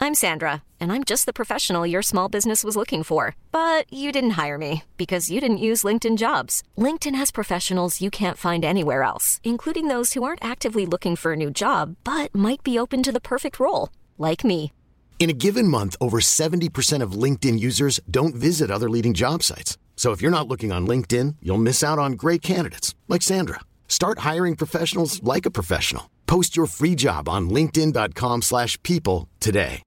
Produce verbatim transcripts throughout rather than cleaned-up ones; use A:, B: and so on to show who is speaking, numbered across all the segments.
A: I'm Sandra, and I'm just the professional your small business was looking for. But you didn't hire me because you didn't use LinkedIn Jobs. LinkedIn has professionals you can't find anywhere else, including those who aren't actively looking for a new job, but might be open to the perfect role, like me.
B: In a given month, over seventy percent of LinkedIn users don't visit other leading job sites. So if you're not looking on LinkedIn, you'll miss out on great candidates like Sandra. Start hiring professionals like a professional. Post your free job on linkedin.com slash people today.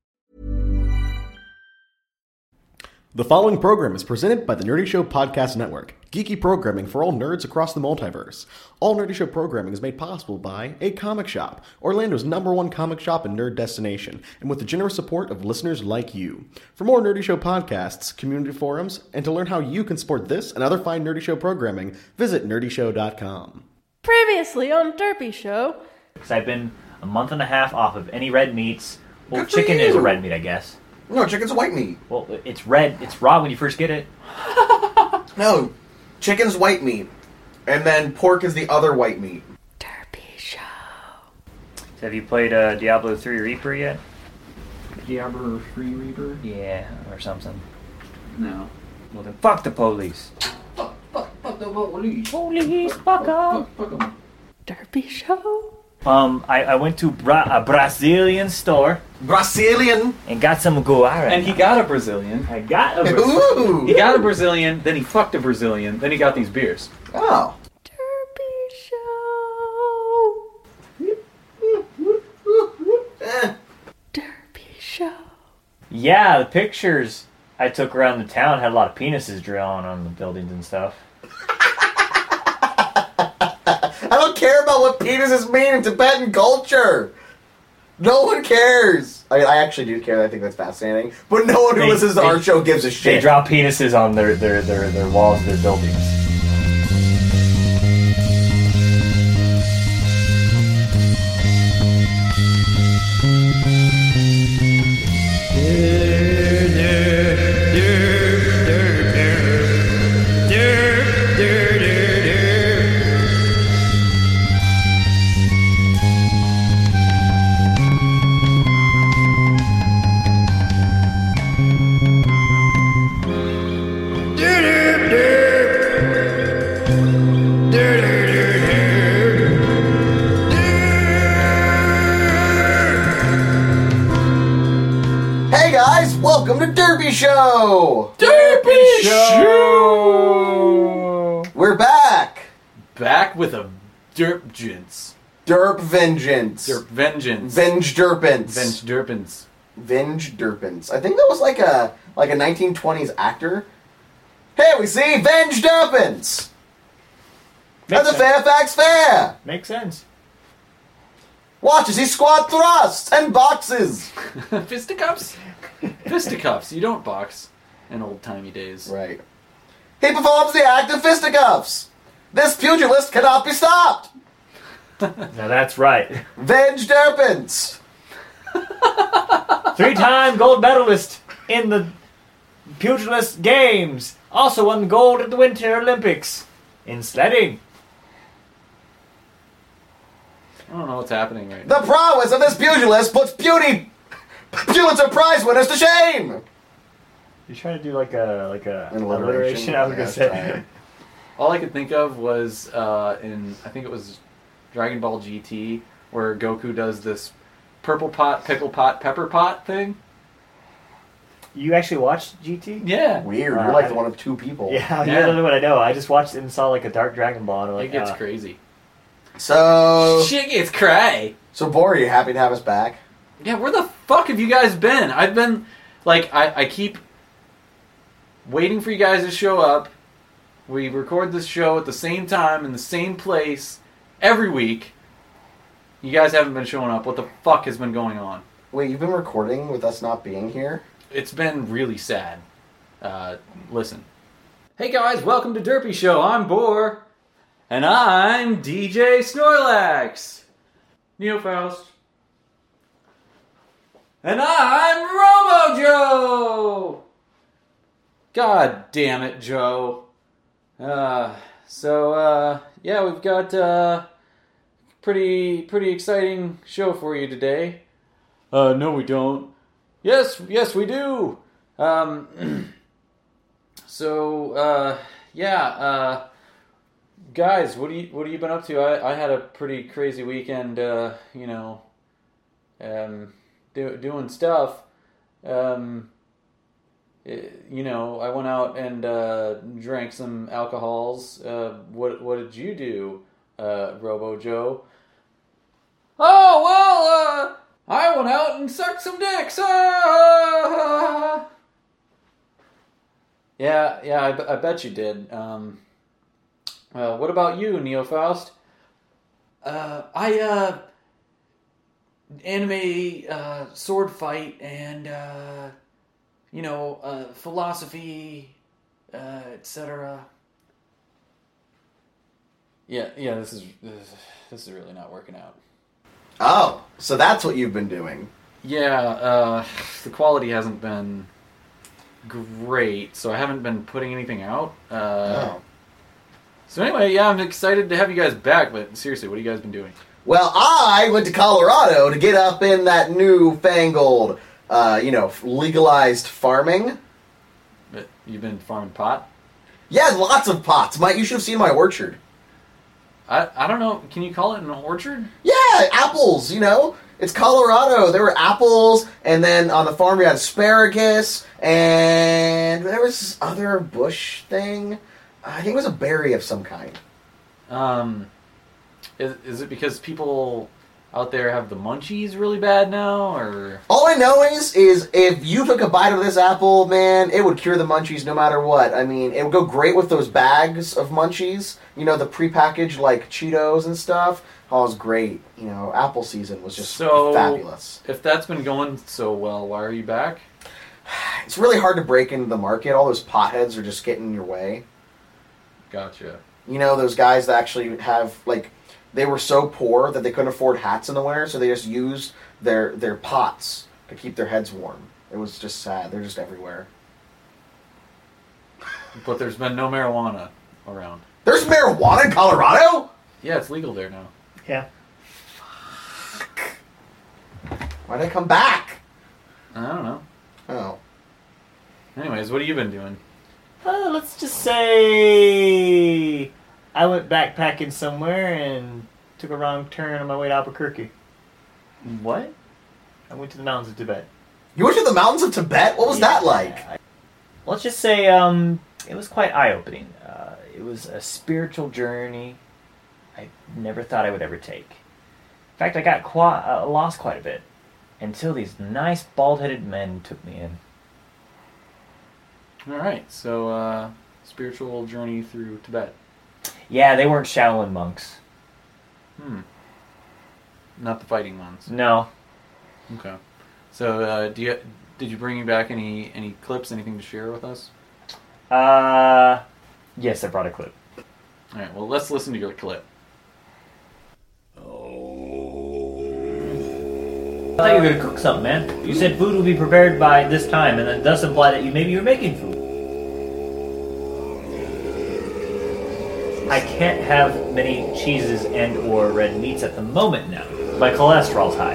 C: The following program is presented by the Nerdy Show Podcast Network, geeky programming for all nerds across the multiverse. All Nerdy Show programming is made possible by A Comic Shop, Orlando's number one comic shop and nerd destination, and with the generous support of listeners like you. For more Nerdy Show podcasts, community forums, and to learn how you can support this and other fine Nerdy Show programming, visit nerdy show dot com.
D: Previously on Derpy Show.
E: Because I've been a month and a half off of any red meats. Well, chicken is a red meat, I guess.
F: No, chicken's a white meat.
E: Well, it's red. It's raw when you first get it.
F: No, chicken's white meat. And then pork is the other white meat.
D: Derpy Show.
E: So have you played uh, Diablo three Reaper yet?
G: Diablo three Reaper?
E: Yeah, or something.
G: No.
E: Well then, fuck the police.
G: Fuck, fuck, fuck the police.
E: Police, fuck up.
G: Fuck, fuck 'em.
D: Derpy Show.
E: Um, I, I went to Bra- a Brazilian store
F: Brazilian.
E: and got some guarana.
G: And he got a Brazilian.
E: I got a Brazilian.
F: Ooh.
G: He got a Brazilian, then he fucked a Brazilian, then he got these beers.
F: Oh.
D: Derpy Show.
F: Eh.
D: Derpy Show.
E: Yeah, the pictures I took around the town had a lot of penises drawn on the buildings and stuff.
F: I don't care about what penises mean in Tibetan culture. No one cares. I mean, I actually do care. I think that's fascinating. But no one who
E: They-
F: listens to
E: they-
F: our show gives a
E: They
F: shit.
E: draw penises on their, their, their, their walls of their buildings.
F: Hey guys, welcome to Derpy Show.
G: Derpy Show!
F: We're back.
G: Back with a derp gents.
F: Derp vengeance.
G: Derp vengeance.
F: Venge derpence.
G: Venge derpins.
F: Venge derpence. I think that was like a like a nineteen twenties actor. Hey, we see Venge derpence. That's a Fairfax Fair.
E: Makes sense.
F: Watch as he squat thrusts and boxes.
G: Fisticuffs? Fisticuffs. You don't box in old-timey days.
F: Right. He performs the act of fisticuffs. This pugilist cannot be stopped.
E: Now that's right.
F: Venge derpence.
E: Three-time gold medalist in the pugilist games. Also won gold at the Winter Olympics in sledding.
G: I don't know what's happening right now.
F: The prowess of this pugilist puts beauty Pulitzer Prize winners to shame.
E: You trying to do like a like a
F: An
E: alliteration? I was gonna
F: Yes,
E: say.
F: right.
G: All I could think of was uh, in, I think it was Dragon Ball G T, where Goku does this purple pot, pickle pot, pepper pot thing.
E: You actually watched G T?
G: Yeah.
F: Weird.
E: Uh,
F: You're like
E: I-
F: the one of two people.
E: Yeah,
G: Yeah.
E: you don't know what I know. I just watched it and saw like a Dark Dragon Ball. And I'm like,
G: It gets
E: uh,
G: crazy.
F: So,
G: Shit gets cray.
F: so Bor, are you happy to have us back?
G: Yeah, where the fuck have you guys been? I've been, like, I, I keep waiting for you guys to show up. We record this show at the same time, in the same place, every week. You guys haven't been showing up. What the fuck has been going on?
F: Wait, you've been recording with us not being here?
G: It's been really sad. Uh, listen. Hey guys, welcome to Derpy Show. I'm Boar. And I'm D J Snorlax. Neo Faust. And I'm Robo Joe! God damn it, Joe. Uh, so, uh, yeah, we've got uh, pretty, pretty exciting show for you today. Uh, no we don't. Yes, yes, we do. Um, so, uh, yeah, uh, guys, what do you what have you been up to? I, I had a pretty crazy weekend. Uh, you know, um, do, doing stuff. Um, it, you know, I went out and uh, drank some alcohols. Uh, what what did you do, uh, Robo Joe? Oh well, uh. I went out and sucked some dicks. Ah! Yeah, yeah, I, b- I bet you did. Um, uh, what about you, Neo Faust? Uh, I, uh, anime, uh, sword fight and, uh, you know, uh, philosophy, uh, et cetera. Yeah, yeah, this is, this is, this is really not working out.
F: Oh, so that's what you've been doing.
G: Yeah, uh, the quality hasn't been great, so I haven't been putting anything out. Uh,
F: oh.
G: So anyway, yeah, I'm excited to have you guys back, but seriously, what have you guys been doing?
F: Well, I went to Colorado to get up in that new-fangled, uh, you know, legalized farming.
G: But you've been farming pot?
F: Yeah, lots of pots. My, you should have seen my orchard.
G: I I don't know, can you call it an orchard?
F: Yeah, apples, you know. It's Colorado. There were apples, and then on the farm we had asparagus, and there was this other bush thing. I think it was a berry of some kind.
G: Um, is, is it because people out there have the munchies really bad now, or?
F: All I know is, is if you took a bite of this apple, man, it would cure the munchies no matter what. I mean, it would go great with those bags of munchies. You know, the prepackaged, like, Cheetos and stuff. Oh, it was great. You know, apple season was just
G: so,
F: fabulous.
G: If that's been going so well, why are you back?
F: It's really hard to break into the market. All those potheads are just getting in your way.
G: Gotcha.
F: You know, those guys that actually have, like, they were so poor that they couldn't afford hats in the winter, so they just used their their pots to keep their heads warm. It was just sad. They're just everywhere.
G: But there's been no marijuana around.
F: There's marijuana in Colorado?
G: Yeah, it's legal there now.
E: Yeah.
F: Why'd I come back?
G: I don't know.
F: Oh.
G: Anyways, what have you been doing?
E: Uh, let's just say I went backpacking somewhere and took a wrong turn on my way to Albuquerque.
G: What?
E: I went to the mountains of Tibet.
F: You went to the mountains of Tibet? What was
E: Yeah,
F: that like?
E: I- let's just say um, it was quite eye-opening. Uh, it was a spiritual journey I never thought I would ever take. In fact, I got qui- uh, lost quite a bit until these nice bald-headed men took me in.
G: All right, so uh, spiritual journey through Tibet.
E: Yeah, they weren't Shaolin monks.
G: Hmm. Not the fighting ones.
E: No.
G: Okay. So, uh, do you did you bring back any any clips, anything to share with us?
E: Uh, yes, I brought a clip.
G: All right. Well, let's listen to your clip.
E: I thought you were going to cook something, man. You said food will be prepared by this time, and that does imply that you maybe you're making food. I can't have many cheeses and or red meats at the moment now. My cholesterol's high.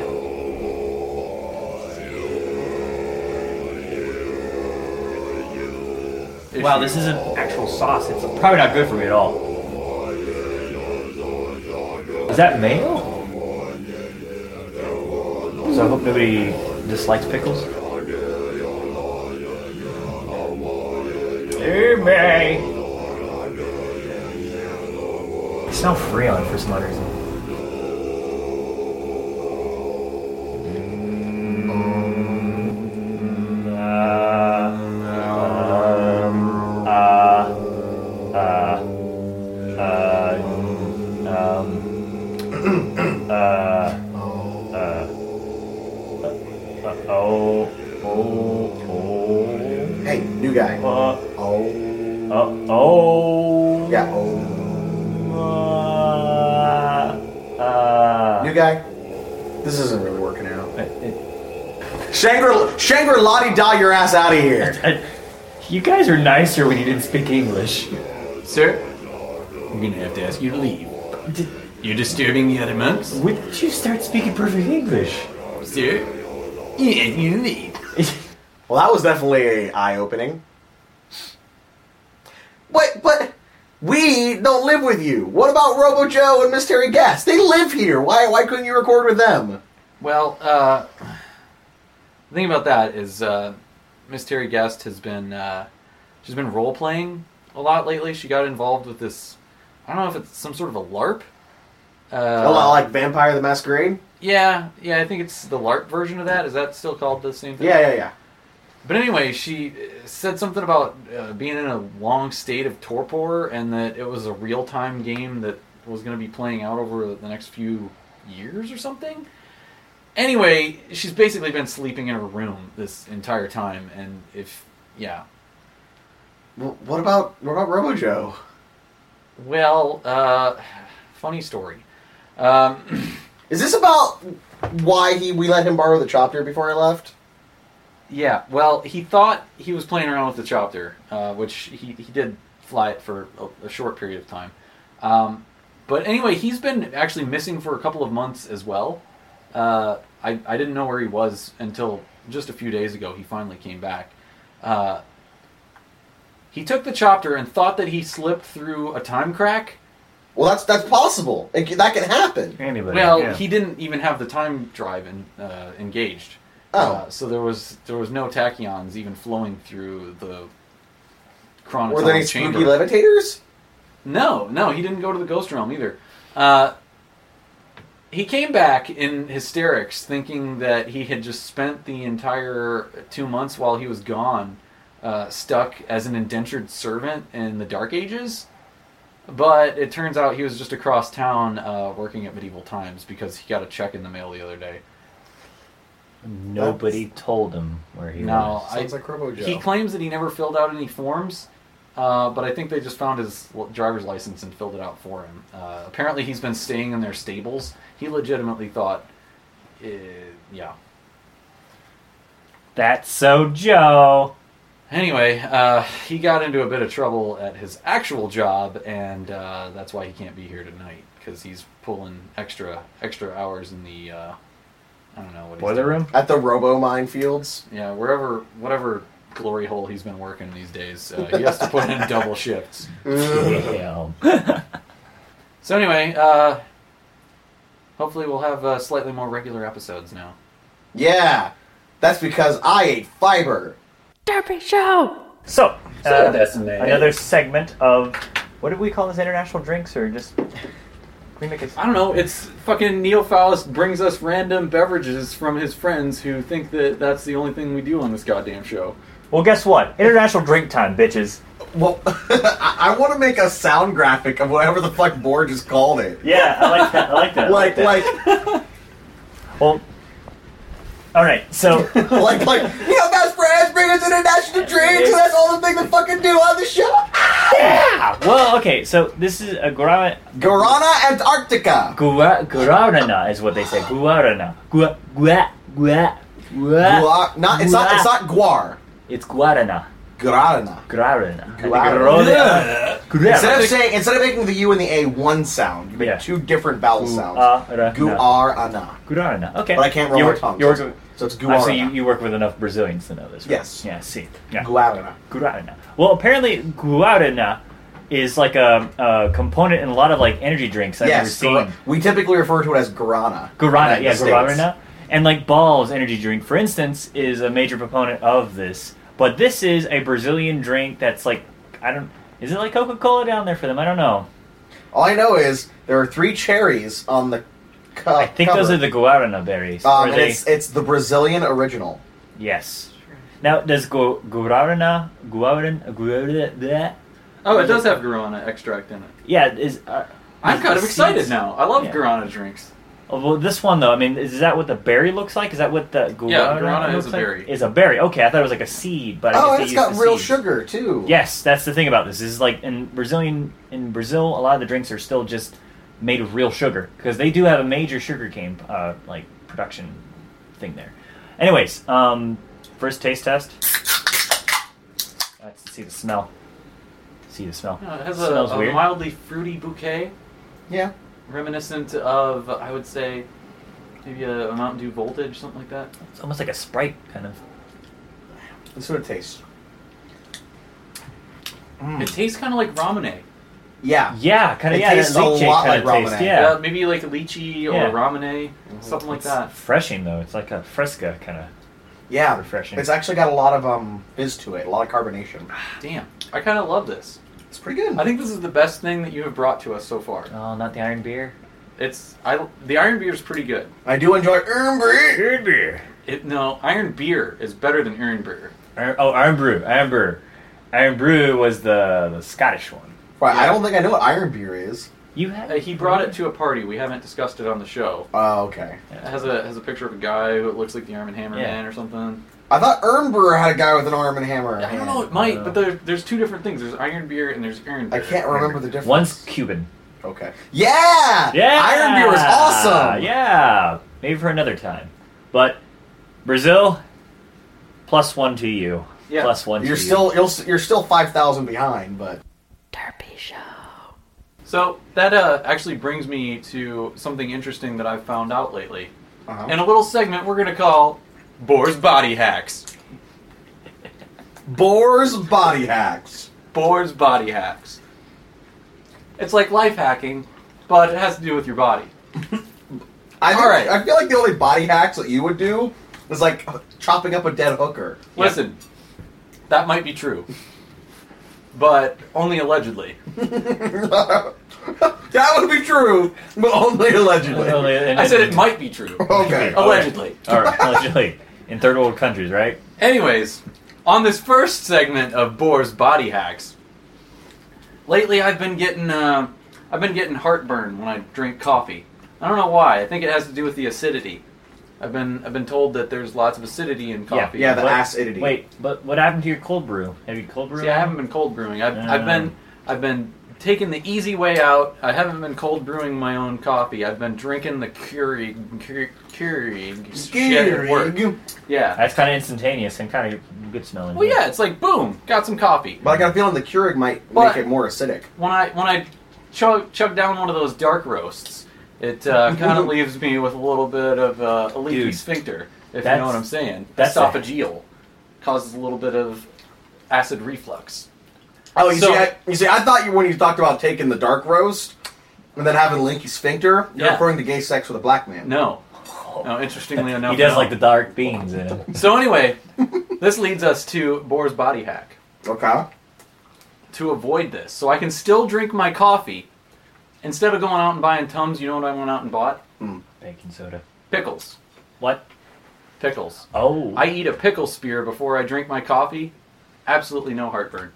E: Wow, this isn't actual sauce. It's probably not good for me at all. Is that mayo? So I hope nobody dislikes pickles. Hey, May. I smell Freon for some odd reason. Mm, uh, um, uh, uh, uh, um, uh, uh, oh, oh, oh.
F: Hey, new guy.
E: Uh,
F: Oh.
E: uh, oh.
F: Yeah, oh.
E: Uh, uh,
F: New guy. This isn't really working out.
E: it, it,
F: Shangri Shangri-La-di-da your ass out of here.
E: I, you guys are nicer when you didn't speak English.
G: Sir, I'm gonna have to ask you to leave.
E: Did,
G: You're disturbing the other monks,
E: when did you start speaking perfect English?
G: sir. Yeah, you leave.
F: Well, that was definitely eye-opening. Wait, but we don't live with you. What about Robo Joe and Mystery Guest? They live here. Why why couldn't you record with them?
G: Well, uh, the thing about that is uh, Miss Terry Guest has been uh, she's been role playing a lot lately. She got involved with this. I don't know if it's some sort of a LARP. Uh,
F: A lot like Vampire the Masquerade?
G: Yeah, yeah. I think it's the LARP version of that. Is that still called the same thing?
F: Yeah, yeah, yeah.
G: But anyway, she said something about uh, being in a long state of torpor and that it was a real-time game that was going to be playing out over the next few years or something. Anyway, she's basically been sleeping in her room this entire time, and if, yeah.
F: Well, what about what about Robo Joe?
G: Well, uh, funny story. Um,
F: Is this about why he we let him borrow the chopper before he left?
G: Yeah, well, he thought he was playing around with the chopper, uh, which he, he did fly it for a, a short period of time. Um, but anyway, he's been actually missing for a couple of months as well. Uh, I, I didn't know where he was until just a few days ago. He finally came back. Uh, he took the chopper and thought that he slipped through a time crack.
F: Well, that's that's possible. It, can- that can happen.
H: Anybody?
G: Well,
H: yeah.
G: he didn't even have the time drive in, uh, engaged.
F: Oh.
G: Uh, so there was there was no tachyons even flowing through the
F: Were
G: chronoton
F: there any
G: chamber.
F: spooky levitators?
G: No, no, he didn't go to the ghost realm either. Uh, he came back in hysterics, thinking that he had just spent the entire two months while he was gone uh, stuck as an indentured servant in the Dark Ages. But it turns out he was just across town uh, working at Medieval Times because he got a check in the mail the other day.
H: Nobody told him where he
G: No,
H: was.
G: I,
F: Sounds like Robo Joe.
G: he claims that he never filled out any forms, uh, but I think they just found his l- driver's license and filled it out for him. Uh, apparently he's been staying in their stables. He legitimately thought, uh, yeah.
H: That's so Joe.
G: Anyway, uh, he got into a bit of trouble at his actual job, and uh, that's why he can't be here tonight, because he's pulling extra extra hours in the, uh, I don't know what he's
H: Boiler
G: doing.
H: room?
F: At the Robo minefields.
G: Yeah, wherever, whatever glory hole he's been working these days, uh, he has to put in double shifts.
H: Damn.
G: So anyway, uh, hopefully we'll have uh, slightly more regular episodes now.
F: Yeah, that's because I ate fiber.
D: Derpy Show!
H: So,
G: So
H: uh,
G: decimated.
H: another segment of, what did we call this, international drinks, or just, can we make it?
G: I don't know, it's fucking Neil Faust brings us random beverages from his friends who think that that's the only thing we do on this goddamn show.
H: Well, guess what? International drink time, bitches.
F: Well, I, I want to make a sound graphic of whatever the fuck Borg just called it.
H: Yeah, I like that, I like that. I
F: Like,
H: that.
F: like,
H: Well, alright, so,
F: like, like, you know, best friends bring us international drinks, and that's all the thing to fucking do on the show.
H: yeah! Well, okay, so this is a Guarana,
F: Guarana Antarctica.
H: Gua, Guarana is what they say. Guarana. Gua, gua, gua, gua.
F: Guar, not, it's not, it's not Guar.
H: It's Guarana.
F: Guarana.
H: Guarana.
F: Guarana.
H: Guarana.
F: Instead of saying, instead of making the U and the A one sound, you make
H: Yeah.
F: two different vowel sounds.
H: Guarana.
F: Guarana.
H: Guarana. Okay.
F: But I can't roll
H: you
F: my
H: work,
F: tongue.
H: You work,
F: so, so it's
H: I
F: Guarana.
H: see you, you work with enough Brazilians to know this, right?
F: Yes.
H: Yeah, see. Yeah.
F: Guarana.
H: Guarana. Well, apparently Guarana is like a, a component in a lot of like energy drinks I've
F: Yes,
H: never seen.
F: Guar- we typically refer to it as Guarana.
H: Guarana,
F: in
H: yeah,
F: the States.
H: Guarana. And like Ball's energy drink, for instance, is a major proponent of this. But this is a Brazilian drink that's like, I don't, is it like Coca-Cola down there for them? I don't know.
F: All I know is there are three cherries on the cu-
H: I think
F: cover.
H: those are the Guarana berries.
F: Um,
H: Or
F: and
H: they-
F: it's it's the Brazilian original.
H: Yes. Now, does gu- Guarana, Guarana, Guarana,
G: Oh, it does have guarana extract in it.
H: yeah, is... Uh,
G: I'm
H: is
G: kind
H: the
G: of excited
H: seeds-
G: now. I love
H: Yeah.
G: guarana drinks.
H: Oh, well, this one, though, I mean, is that what the berry looks like? Is that what the Guarana
G: Yeah, guarana
H: looks
G: is a
H: like?
G: berry.
H: Is a berry. Okay, I thought it was like a seed, but I
F: Oh,
H: guess
F: and
H: they
F: it's
H: use
F: got
H: the
F: real
H: seeds.
F: sugar too.
H: Yes, that's the thing about this. This is like in Brazilian in Brazil, a lot of the drinks are still just made with real sugar because they do have a major sugar cane uh, like production thing there. Anyways, um, first taste test. Let's see the smell. See the smell.
G: Yeah, it has a,
H: Smells
G: a
H: weird.
G: mildly fruity bouquet,
F: Yeah.
G: reminiscent of, I would say, maybe a, a Mountain Dew Voltage, something like that.
H: It's almost like a Sprite kind of.
F: Let's see what it tastes.
G: It tastes kind of like ramen.
F: Yeah.
H: Yeah, kind of.
F: It
H: Yeah,
F: tastes
H: that
F: a
H: lychee
F: lot
H: kind
F: like
H: of taste.
F: ramen.
H: Yeah.
G: Yeah, maybe like lychee or
H: Yeah.
G: ramen, something like
H: It's
G: that.
H: refreshing though. It's like a fresca kind of.
F: Yeah.
H: Refreshing.
F: It's actually got a lot of um fizz to it, a lot of carbonation.
G: Damn, I kind of love this.
F: It's pretty good.
G: I think this is the best thing that you have brought to us so far.
H: Oh, not the iron beer.
G: It's I the Iron Beer is pretty good.
F: I do enjoy Iron Beer.
H: Iron beer.
G: It no Iron Beer is better than Iron Beer.
H: Iron, oh, Iron Brew. Iron Brew. Iron Brew was the the Scottish one.
F: Right, I don't think I know what Iron Beer is.
H: You had
G: Uh, he brought it to a party. We haven't discussed it on the show.
F: Oh, okay.
G: It has a has a picture of a guy who looks like the Arm and Hammer
H: Yeah.
G: Man or something.
F: I thought Iron Beer had a guy with an arm and hammer.
G: I don't know. It might, but there, there's two different things. There's Iron Beer and there's Iron
F: I
G: Beer.
F: can't remember the difference.
H: One's Cuban.
F: Okay. Yeah!
H: Yeah.
F: Iron Beer is awesome!
H: Yeah. Maybe for another time. But Brazil, plus one to you.
G: Yeah.
H: Plus one
F: You're
H: to
F: still you'll, you're still five thousand behind, but
D: Derpy Show.
G: So that uh, actually brings me to something interesting that I've found out lately.
F: uh-huh.
G: In a little segment we're going to call Boar's Body Hacks.
F: Boar's Body Hacks.
G: Boar's Body Hacks. It's like life hacking, but it has to do with your body.
F: I think,
G: All right.
F: I feel like the only body hacks that you would do is like chopping up a dead hooker.
G: Listen, that might be true, but only allegedly.
F: That would be true, but only allegedly.
G: I said it might be true.
F: Okay.
G: Allegedly.
H: All right, allegedly. In third world countries, right?
G: Anyways, on this first segment of Boar's Body Hacks, lately I've been getting uh, I've been getting heartburn when I drink coffee. I don't know why. I think it has to do with the acidity. I've been I've been told that there's lots of acidity in coffee.
F: Yeah, the
H: What-
F: acidity.
H: Wait, but what happened to your cold brew? Have you cold brewed?
G: See, I haven't been cold brewing. I've,
H: Uh.
G: I've been I've been taking the easy way out. I haven't been cold brewing my own coffee. I've been drinking the Keurig Keurig, Keurig shit at work.
F: Keurig.
G: Yeah.
H: That's kind of instantaneous and kind of good smelling.
G: Well, yeah. It's like boom, got some coffee.
F: But I got a feeling the Keurig might
G: But-
F: make it more acidic.
G: When I when I chug, chug down one of those dark roasts, it uh, kind of leaves me with a little bit of uh, a leaky
H: Dude,
G: sphincter, if you
H: that's-
G: know what I'm saying.
H: that's a-
G: Esophageal. Causes a little bit of acid reflux.
F: Oh, you
G: So-
F: see, I, you see, I thought you when you talked about taking the dark roast and then having linky sphincter, you're
G: Yeah.
F: referring to gay sex with a black man.
G: No. No, interestingly enough,
H: He does
G: no.
H: like the dark beans in it.
G: So anyway, this leads us to Boar's Body Hack.
F: Okay.
G: To avoid this, so I can still drink my coffee, instead of going out and buying Tums, you know what I went out and bought?
H: Baking soda.
G: Pickles.
H: What?
G: Pickles.
H: Oh.
G: I eat a pickle spear before I drink my coffee. Absolutely no heartburn.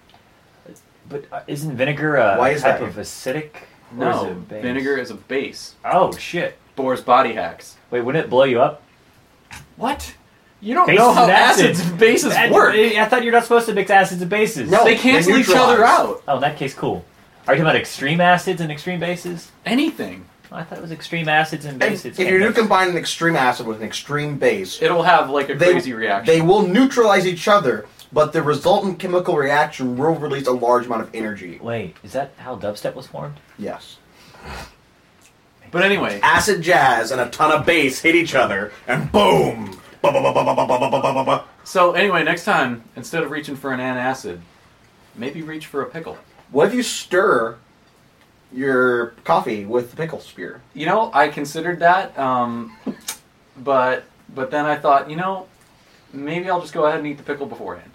H: But uh, isn't vinegar a
F: Why is
H: type
F: that?
H: of acidic? Or
G: No,
H: is it base?
G: vinegar is a base.
H: Oh, shit.
G: Boar's Body Hacks.
H: Wait, wouldn't it blow you up?
G: What? You don't
H: Bases
G: know how
H: and
G: acids and bases
H: I-
G: work.
H: I thought you're not supposed to mix acids and bases.
F: No.
G: They cancel
F: they
G: each other
F: neutralize.
G: out.
H: Oh, in that case, cool. Are you talking about extreme acids and extreme bases?
G: Anything.
H: I thought it was extreme acids and
F: And
H: bases.
F: if you do combine an extreme acid with an extreme base,
G: It'll have like a
F: they,
G: crazy reaction.
F: they will neutralize each other, but the resultant chemical reaction will release a large amount of energy.
H: Wait, is that how dubstep was formed?
F: Yes.
G: But anyway,
F: Acid jazz and a ton of bass hit each other, and boom! Ba, ba, ba, ba, ba, ba, ba, ba, ba, ba.
G: so anyway, next time, instead of reaching for an antacid, maybe reach for a pickle.
F: What if you stir your coffee with the pickle spear?
G: You know, I considered that, um, but but then I thought, you know, maybe I'll just go ahead and eat the pickle beforehand.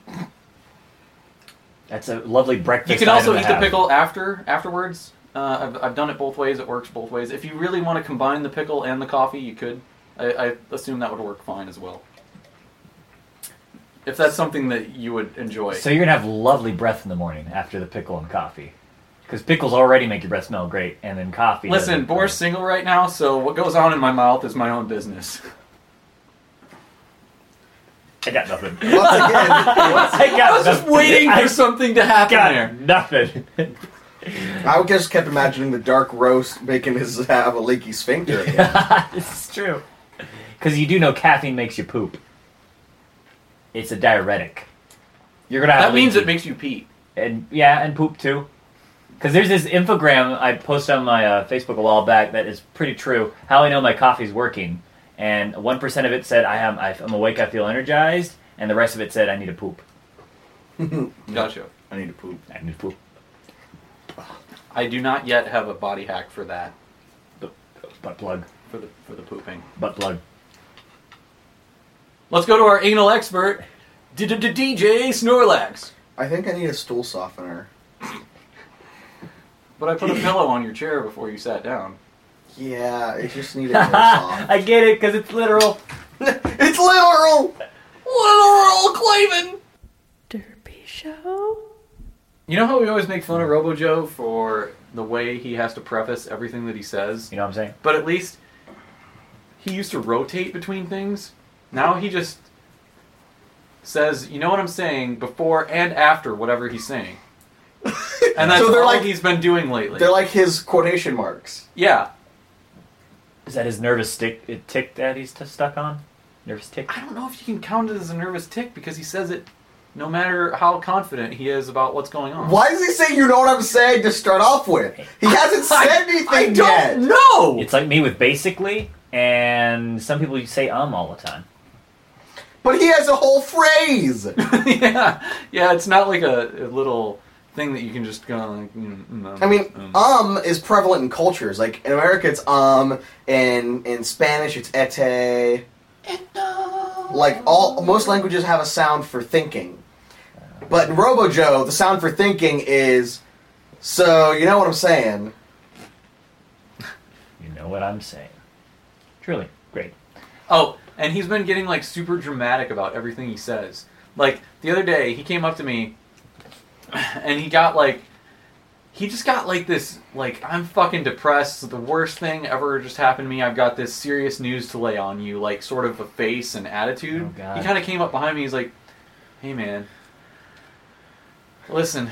H: That's a lovely breakfast.
G: You can also
H: item
G: eat
H: to
G: the
H: have.
G: pickle after afterwards. Uh, I've, I've done it both ways. It works both ways. If you really want to combine the pickle and the coffee, you could. I, I assume that would work fine as well. If that's something that you would enjoy.
H: So you're gonna have lovely breath in the morning after the pickle and coffee, because pickles already make your breath smell great, and then coffee.
G: Listen,
H: doesn't.
G: Boar's single right now, so what goes on in my mouth is my own business.
H: I got nothing.
F: Once again,
H: I got
G: I was just
H: nothing.
G: waiting
H: I
G: for something to happen
H: got
G: there.
H: nothing.
F: I just kept imagining the dark roast making his have a leaky sphincter again.
H: This is true. Because you do know caffeine makes you poop. It's a diuretic. You're gonna have
G: That means it
H: leaky-
G: makes you pee.
H: and yeah, and poop too. Because there's this infogram I posted on my uh, Facebook a while back that is pretty true. How I know my coffee's working, and one percent of it said I am I'm awake, I feel energized, and the rest of it said I need to poop.
G: Gotcha.
F: I need to poop.
H: I need to poop.
G: I do not yet have a body hack for that.
H: The butt plug.
G: For the for the pooping.
H: Butt plug.
G: Let's go to our anal expert, D J Snorlax.
F: I think I need a stool softener.
G: But I put a pillow on your chair before you sat down.
F: Yeah, it just needed more soft.
H: I get it, because it's literal.
F: It's literal!
G: Literal Clavin!
D: Derpy Show.
G: You know how we always make fun of RoboJoe for the way he has to preface everything that he says?
H: You know what I'm saying?
G: But at least he used to rotate between things. Now he just says, you know what I'm saying, before and after whatever he's saying. And that's
F: So they're
G: all
F: like-
G: he's been doing lately.
F: They're like his quotation marks.
G: Yeah.
H: Is that his nervous stick, tick that he's t- stuck on? Nervous tick?
G: I don't know if you can count it as a nervous tick because he says it no matter how confident he is about what's going on.
F: Why does he say you know what I'm saying to start off with? He hasn't said anything
G: I
F: yet.
G: don't know!
H: It's like me with basically, and some people say um all the time.
F: But he has a whole phrase.
G: yeah, yeah. It's not like a, a little thing that you can just go like. Mm, mm, um,
F: I mean,
G: um.
F: um is prevalent in cultures. Like in America, it's um. In in Spanish, it's ete. Like all most languages have a sound for thinking, but in RoboJoe, the sound for thinking is. So you know what I'm saying.
H: You know what I'm saying. Truly. Great.
G: Oh, and he's been getting like super dramatic about everything he says. Like the other day, he came up to me, and he got like. He just got like this, like, I'm fucking depressed. The worst thing ever just happened to me. I've got this serious news to lay on you, like, sort of a face and attitude.
H: Oh, God.
G: He kind of came up behind me. He's like, hey, man, listen,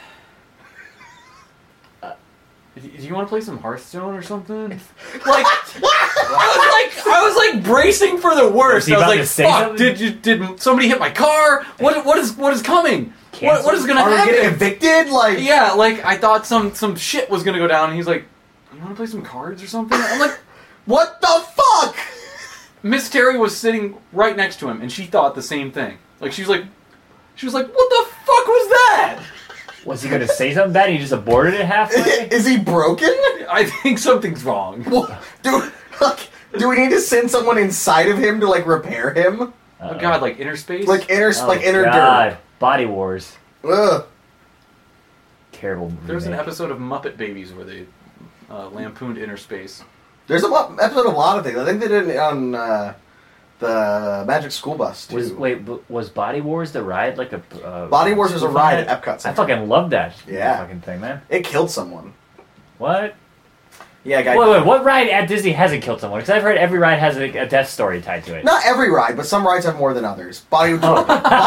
G: uh, do you want to play some Hearthstone or something? Like, I was like, I was like bracing for the worst.
H: Was he
G: I was
H: about
G: like,
H: to say
G: fuck,
H: something?
G: did you, did somebody hit my car? What, what is, what is coming? What, what is going to
F: Are we
G: happen?
F: getting evicted? Like
G: Yeah, like, I thought some, some shit was gonna go down, and he's like, you wanna play some cards or something? I'm like,
F: what the fuck?
G: Miss Terry was sitting right next to him, and she thought the same thing. Like, she was like, she was like, what the fuck was that?
H: Was he going to say something bad and he just aborted it halfway?
F: Is he broken?
G: I think something's wrong.
F: Well, do, like, do we need to send someone inside of him to like repair him?
G: Oh god, like inner space?
F: Like inner,
H: Oh,
F: like inner
H: God. Body Wars.
F: dirt. Ugh.
H: Terrible movie.
G: There's an episode of Muppet Babies where they uh, lampooned inner space.
F: There's a lot, episode of a lot of things. I think they did it on uh, the Magic School Bus too.
H: Was, wait, b- was Body Wars the ride? Like a uh,
F: Body Wars was a ride at Epcot
H: I
F: Center.
H: fucking loved that
F: Yeah.
H: fucking thing, man.
F: It killed someone.
H: What?
F: Yeah, guy.
H: Wait, wait, what ride at Disney hasn't killed someone? Because I've heard every ride has a, a death story tied to it.
F: Not every ride, but some rides have more than others. Body
H: one,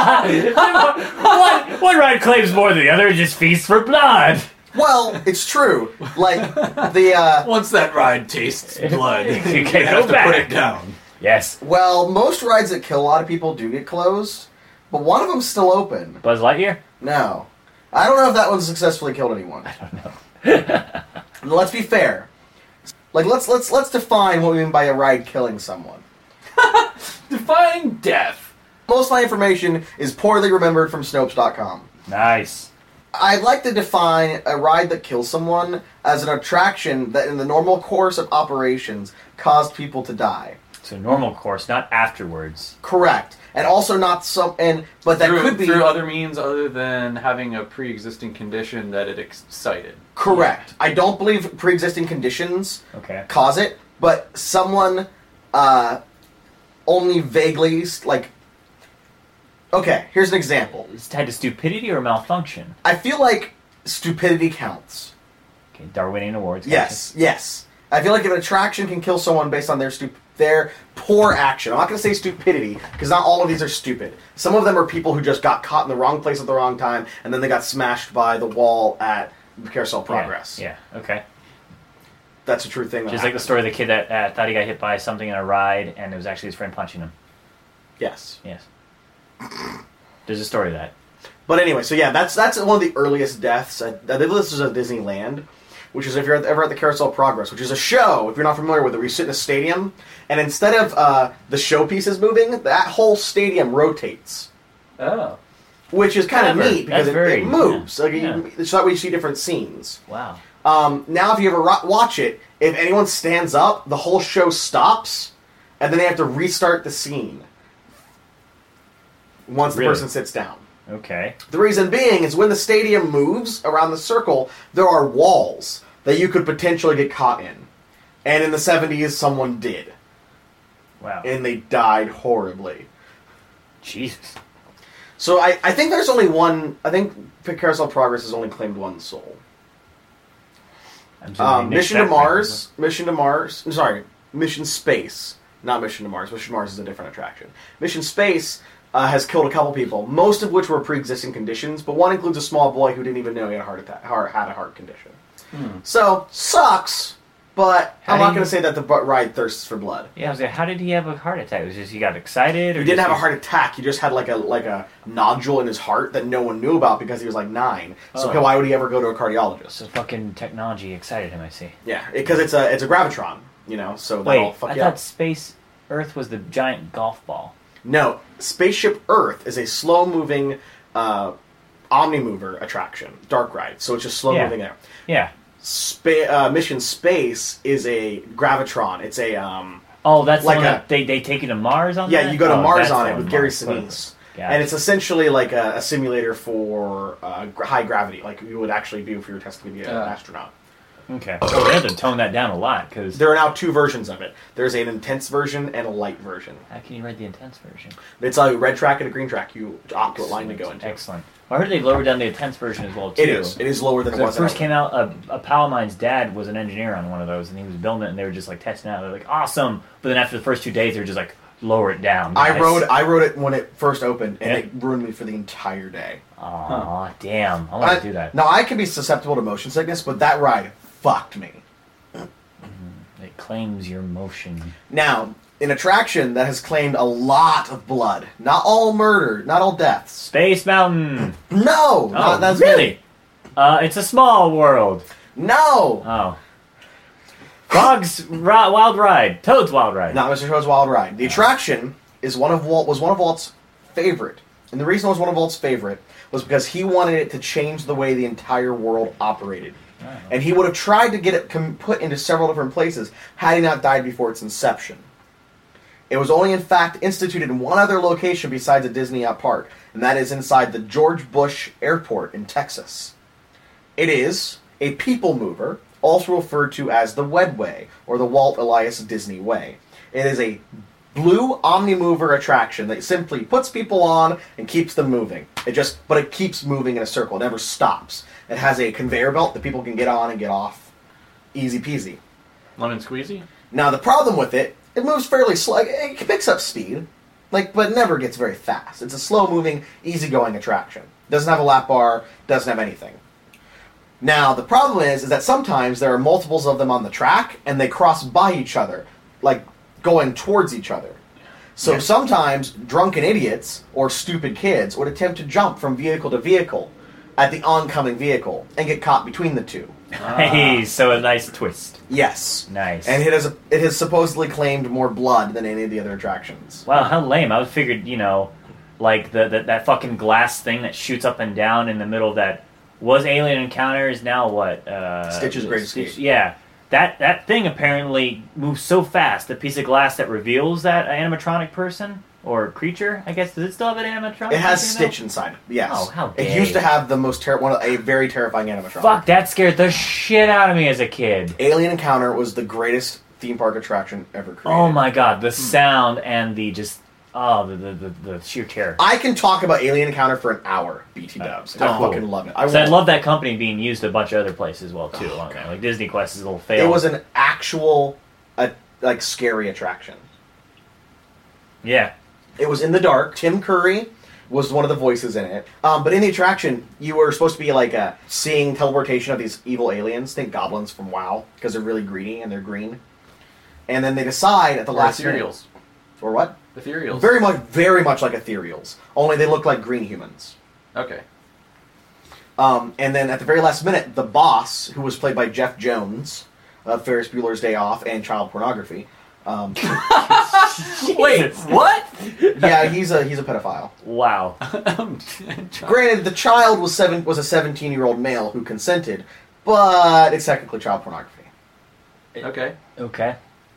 H: one ride claims more than the other, it just feasts for blood.
F: Well, it's true. Like the uh,
G: Once that ride tastes blood,
H: You
G: you
H: can't
G: have
H: go
G: to
H: back.
G: put it down.
H: Yes.
F: well, most rides that kill a lot of people do get closed, but one of them's still open.
H: Buzz Lightyear?
F: No, I don't know if that one successfully killed anyone. I don't know. Let's be fair. Like let's let's let's define what we mean by a ride killing someone.
G: Define death.
F: Most of my information is poorly remembered from Snopes dot com.
H: Nice.
F: I'd like to define a ride that kills someone as an attraction that in the normal course of operations caused people to die.
H: So normal course, not afterwards.
F: Correct. And also not some and but that
G: through,
F: could be
G: through other means other than having a pre-existing condition that it excited.
F: correct. I don't believe pre-existing conditions
H: Okay.
F: cause it, but someone uh, only vaguely like. Okay, here's an example.
H: It's tied to stupidity or malfunction.
F: I feel like stupidity counts.
H: Okay, Darwinian Awards. gotcha.
F: Yes, yes. I feel like an attraction can kill someone based on their stup- their poor action. I'm not going to say stupidity, because not all of these are stupid. Some of them are people who just got caught in the wrong place at the wrong time, and then they got smashed by the wall at Carousel Progress.
H: Yeah, yeah, okay.
F: That's a true thing. that
H: Just like the
F: happened.
H: story of the kid that uh, thought he got hit by something in a ride, and it was actually his friend punching him.
F: Yes.
H: Yes. There's a story of that.
F: But anyway, so yeah, that's that's one of the earliest deaths. I, I think this is at Disneyland, which is if you're ever at the Carousel Progress, which is a show, if you're not familiar with it, where you sit in a stadium, and instead of uh, the showpieces moving, that whole stadium rotates.
G: Oh.
F: which is kind of
H: Clever.
F: neat because
H: That's
F: it,
H: very-
F: it moves.
H: yeah.
F: Like
H: Yeah.
F: you, so that way you see different scenes.
H: Wow.
F: Um, now, if you ever ro- watch it, if anyone stands up, the whole show stops, and then they have to restart the scene once the
H: Really?
F: person sits down.
H: Okay.
F: The reason being is when the stadium moves around the circle, there are walls that you could potentially get caught in. And in the seventies, someone did.
H: Wow.
F: And they died horribly.
H: Jesus.
F: So I, I think there's only one... I think Carousel Progress has only claimed one soul.
H: I'm assuming
F: Um,
H: they
F: Mission
H: nixed
F: to
H: that
F: Mars... Mission to Mars... I'm sorry. Mission Space. Not Mission to Mars. Mission to Mars is a different attraction. Mission Space... Uh, has killed a couple people, most of which were pre-existing conditions, but one includes a small boy who didn't even know he had a heart attack, heart, had a heart condition.
H: Hmm.
F: So, sucks, but
H: How
F: I'm
H: do
F: not
H: you-
F: going to say that the bu- ride thirsts for blood.
H: Yeah, I was like, how did he have a heart attack? Was it just he got excited, or
F: He didn't
H: just
F: have a heart attack, he just had like a like a nodule in his heart that no one knew about because he was like nine. So
H: Oh.
F: why would he ever go to a cardiologist?
H: So fucking technology excited him. I see.
F: Yeah, because it's a it's a gravitron, you know, so that'll
H: Wait,
F: fuck
H: I
F: you
H: thought
F: up.
H: space Earth was the giant golf ball.
F: No, Spaceship Earth is a slow-moving uh, Omnimover attraction, dark ride, so it's just slow-moving
H: Yeah.
F: there.
H: Yeah.
F: Spa- uh, Mission Space is a gravitron. It's a um,
H: Oh, that's
F: Like
H: the one
F: a-
H: that they they take you to Mars on.
F: yeah,
H: that?
F: you go to
H: Oh,
F: Mars
H: that's
F: on
H: the
F: it
H: one,
F: with Gary
H: Mars.
F: Sinise,
H: Gotcha.
F: and it's essentially like a, a simulator for uh, gr- high gravity, like you would actually do if you were testing to be an
G: Yeah.
F: astronaut.
H: Okay. Oh, they had to tone that down a lot because
F: There are now two versions of it. There's an intense version and a light version.
H: how can you ride the intense version?
F: It's a red track and a green track. You opt what line to go into.
H: Excellent. Well, I heard they lowered down the intense version as well too.
F: It is. It is lower than it
H: When it
F: was.
H: first
F: at-
H: came out, a, a pal of mine's dad was an engineer on one of those, and he was building it, and they were just like testing it out. They're like, awesome. But then after the first two days, they were just like, lower it down.
F: I
H: guys.
F: rode. I rode it when it first opened, and
H: Yeah.
F: it ruined me for the entire day.
H: Aw, damn. I want
F: I-
H: to do that.
F: Now I can be susceptible to motion sickness, but that ride fucked me.
H: It claims your motion.
F: Now, an attraction that has claimed a lot of blood, not all murder, not all deaths.
H: Space Mountain.
F: No,
H: Oh,
F: not that's
H: really? Uh, it's a small world.
F: No,
H: Oh. Frog's Ri- Wild Ride. Toad's Wild Ride.
F: not Mister Toad's Wild Ride. The attraction is one of Walt was one of Walt's favorite, and the reason it was one of Walt's favorite was because he wanted it to change the way the entire world operated. And he would have tried to get it com- put into several different places had he not died before its inception. It was only, in fact, instituted in one other location besides a Disney park, and that is inside the George Bush Airport in Texas. It is a people mover, also referred to as the Wedway, or the Walt Elias Disney Way. It is a blue Omnimover attraction that simply puts people on and keeps them moving. It just, but it keeps moving in a circle. It never stops. It has a conveyor belt that people can get on and get off. Easy peasy.
G: Lemon squeezy?
F: Now the problem with it, it moves fairly slow. It picks up speed, like, but never gets very fast. It's a slow-moving, easygoing attraction. Doesn't have a lap bar. Doesn't have anything. Now the problem is, is that sometimes there are multiples of them on the track, and they cross by each other, like going towards each other. So sometimes drunken idiots or stupid kids would attempt to jump from vehicle to vehicle at the oncoming vehicle and get caught between the two.
H: Hey, so a nice twist.
F: Yes.
H: Nice.
F: And it has it has supposedly claimed more blood than any of the other attractions.
H: Wow, how lame. I was figured, you know, like the, the that fucking glass thing that shoots up and down in the middle of that was Alien Encounter is now what? Uh,
F: Stitch's Great
H: Stitch-
F: Escape.
H: Yeah. That that thing apparently moves so fast, the piece of glass that reveals that animatronic person or creature, I guess. Does it still have an animatronic?
F: It has
H: person,
F: Stitch
H: though?
F: inside. Yes.
H: Oh, how
F: It
H: gay.
F: used to have the most ter- one of, a very terrifying animatronic.
H: Fuck, that scared the shit out of me as a kid.
F: Alien Encounter was the greatest theme park attraction ever created.
H: Oh my god, the sound and the just oh the the, the, the sheer terror.
F: I can talk about Alien Encounter for an hour, B T Dubs. I
H: Oh.
F: fucking love it. I,
H: So I
F: will.
H: love that company being used a bunch of other places as well too. along there. Like Disney Quest is a little fail.
F: It was an actual, uh, like, scary attraction.
H: yeah.
F: It was in the dark. Tim Curry was one of the voices in it. Um, but in the attraction, you were supposed to be like uh, seeing teleportation of these evil aliens. Think goblins from WoW, because they're really greedy and they're green. And then they decide at the
G: Or
F: last
G: ethereals.
F: minute- Or what?
G: Ethereals.
F: Very much, very much like ethereals. Only they look like green humans.
G: Okay.
F: Um, and then at the very last minute, the boss, who was played by Jeff Jones of Ferris Bueller's Day Off and Child Pornography, Um,
G: Wait, what?
F: yeah, he's a he's a pedophile.
H: Wow.
F: Granted, the child was seven was a seventeen year old male who consented, but it's technically child pornography.
G: Okay.
H: Okay.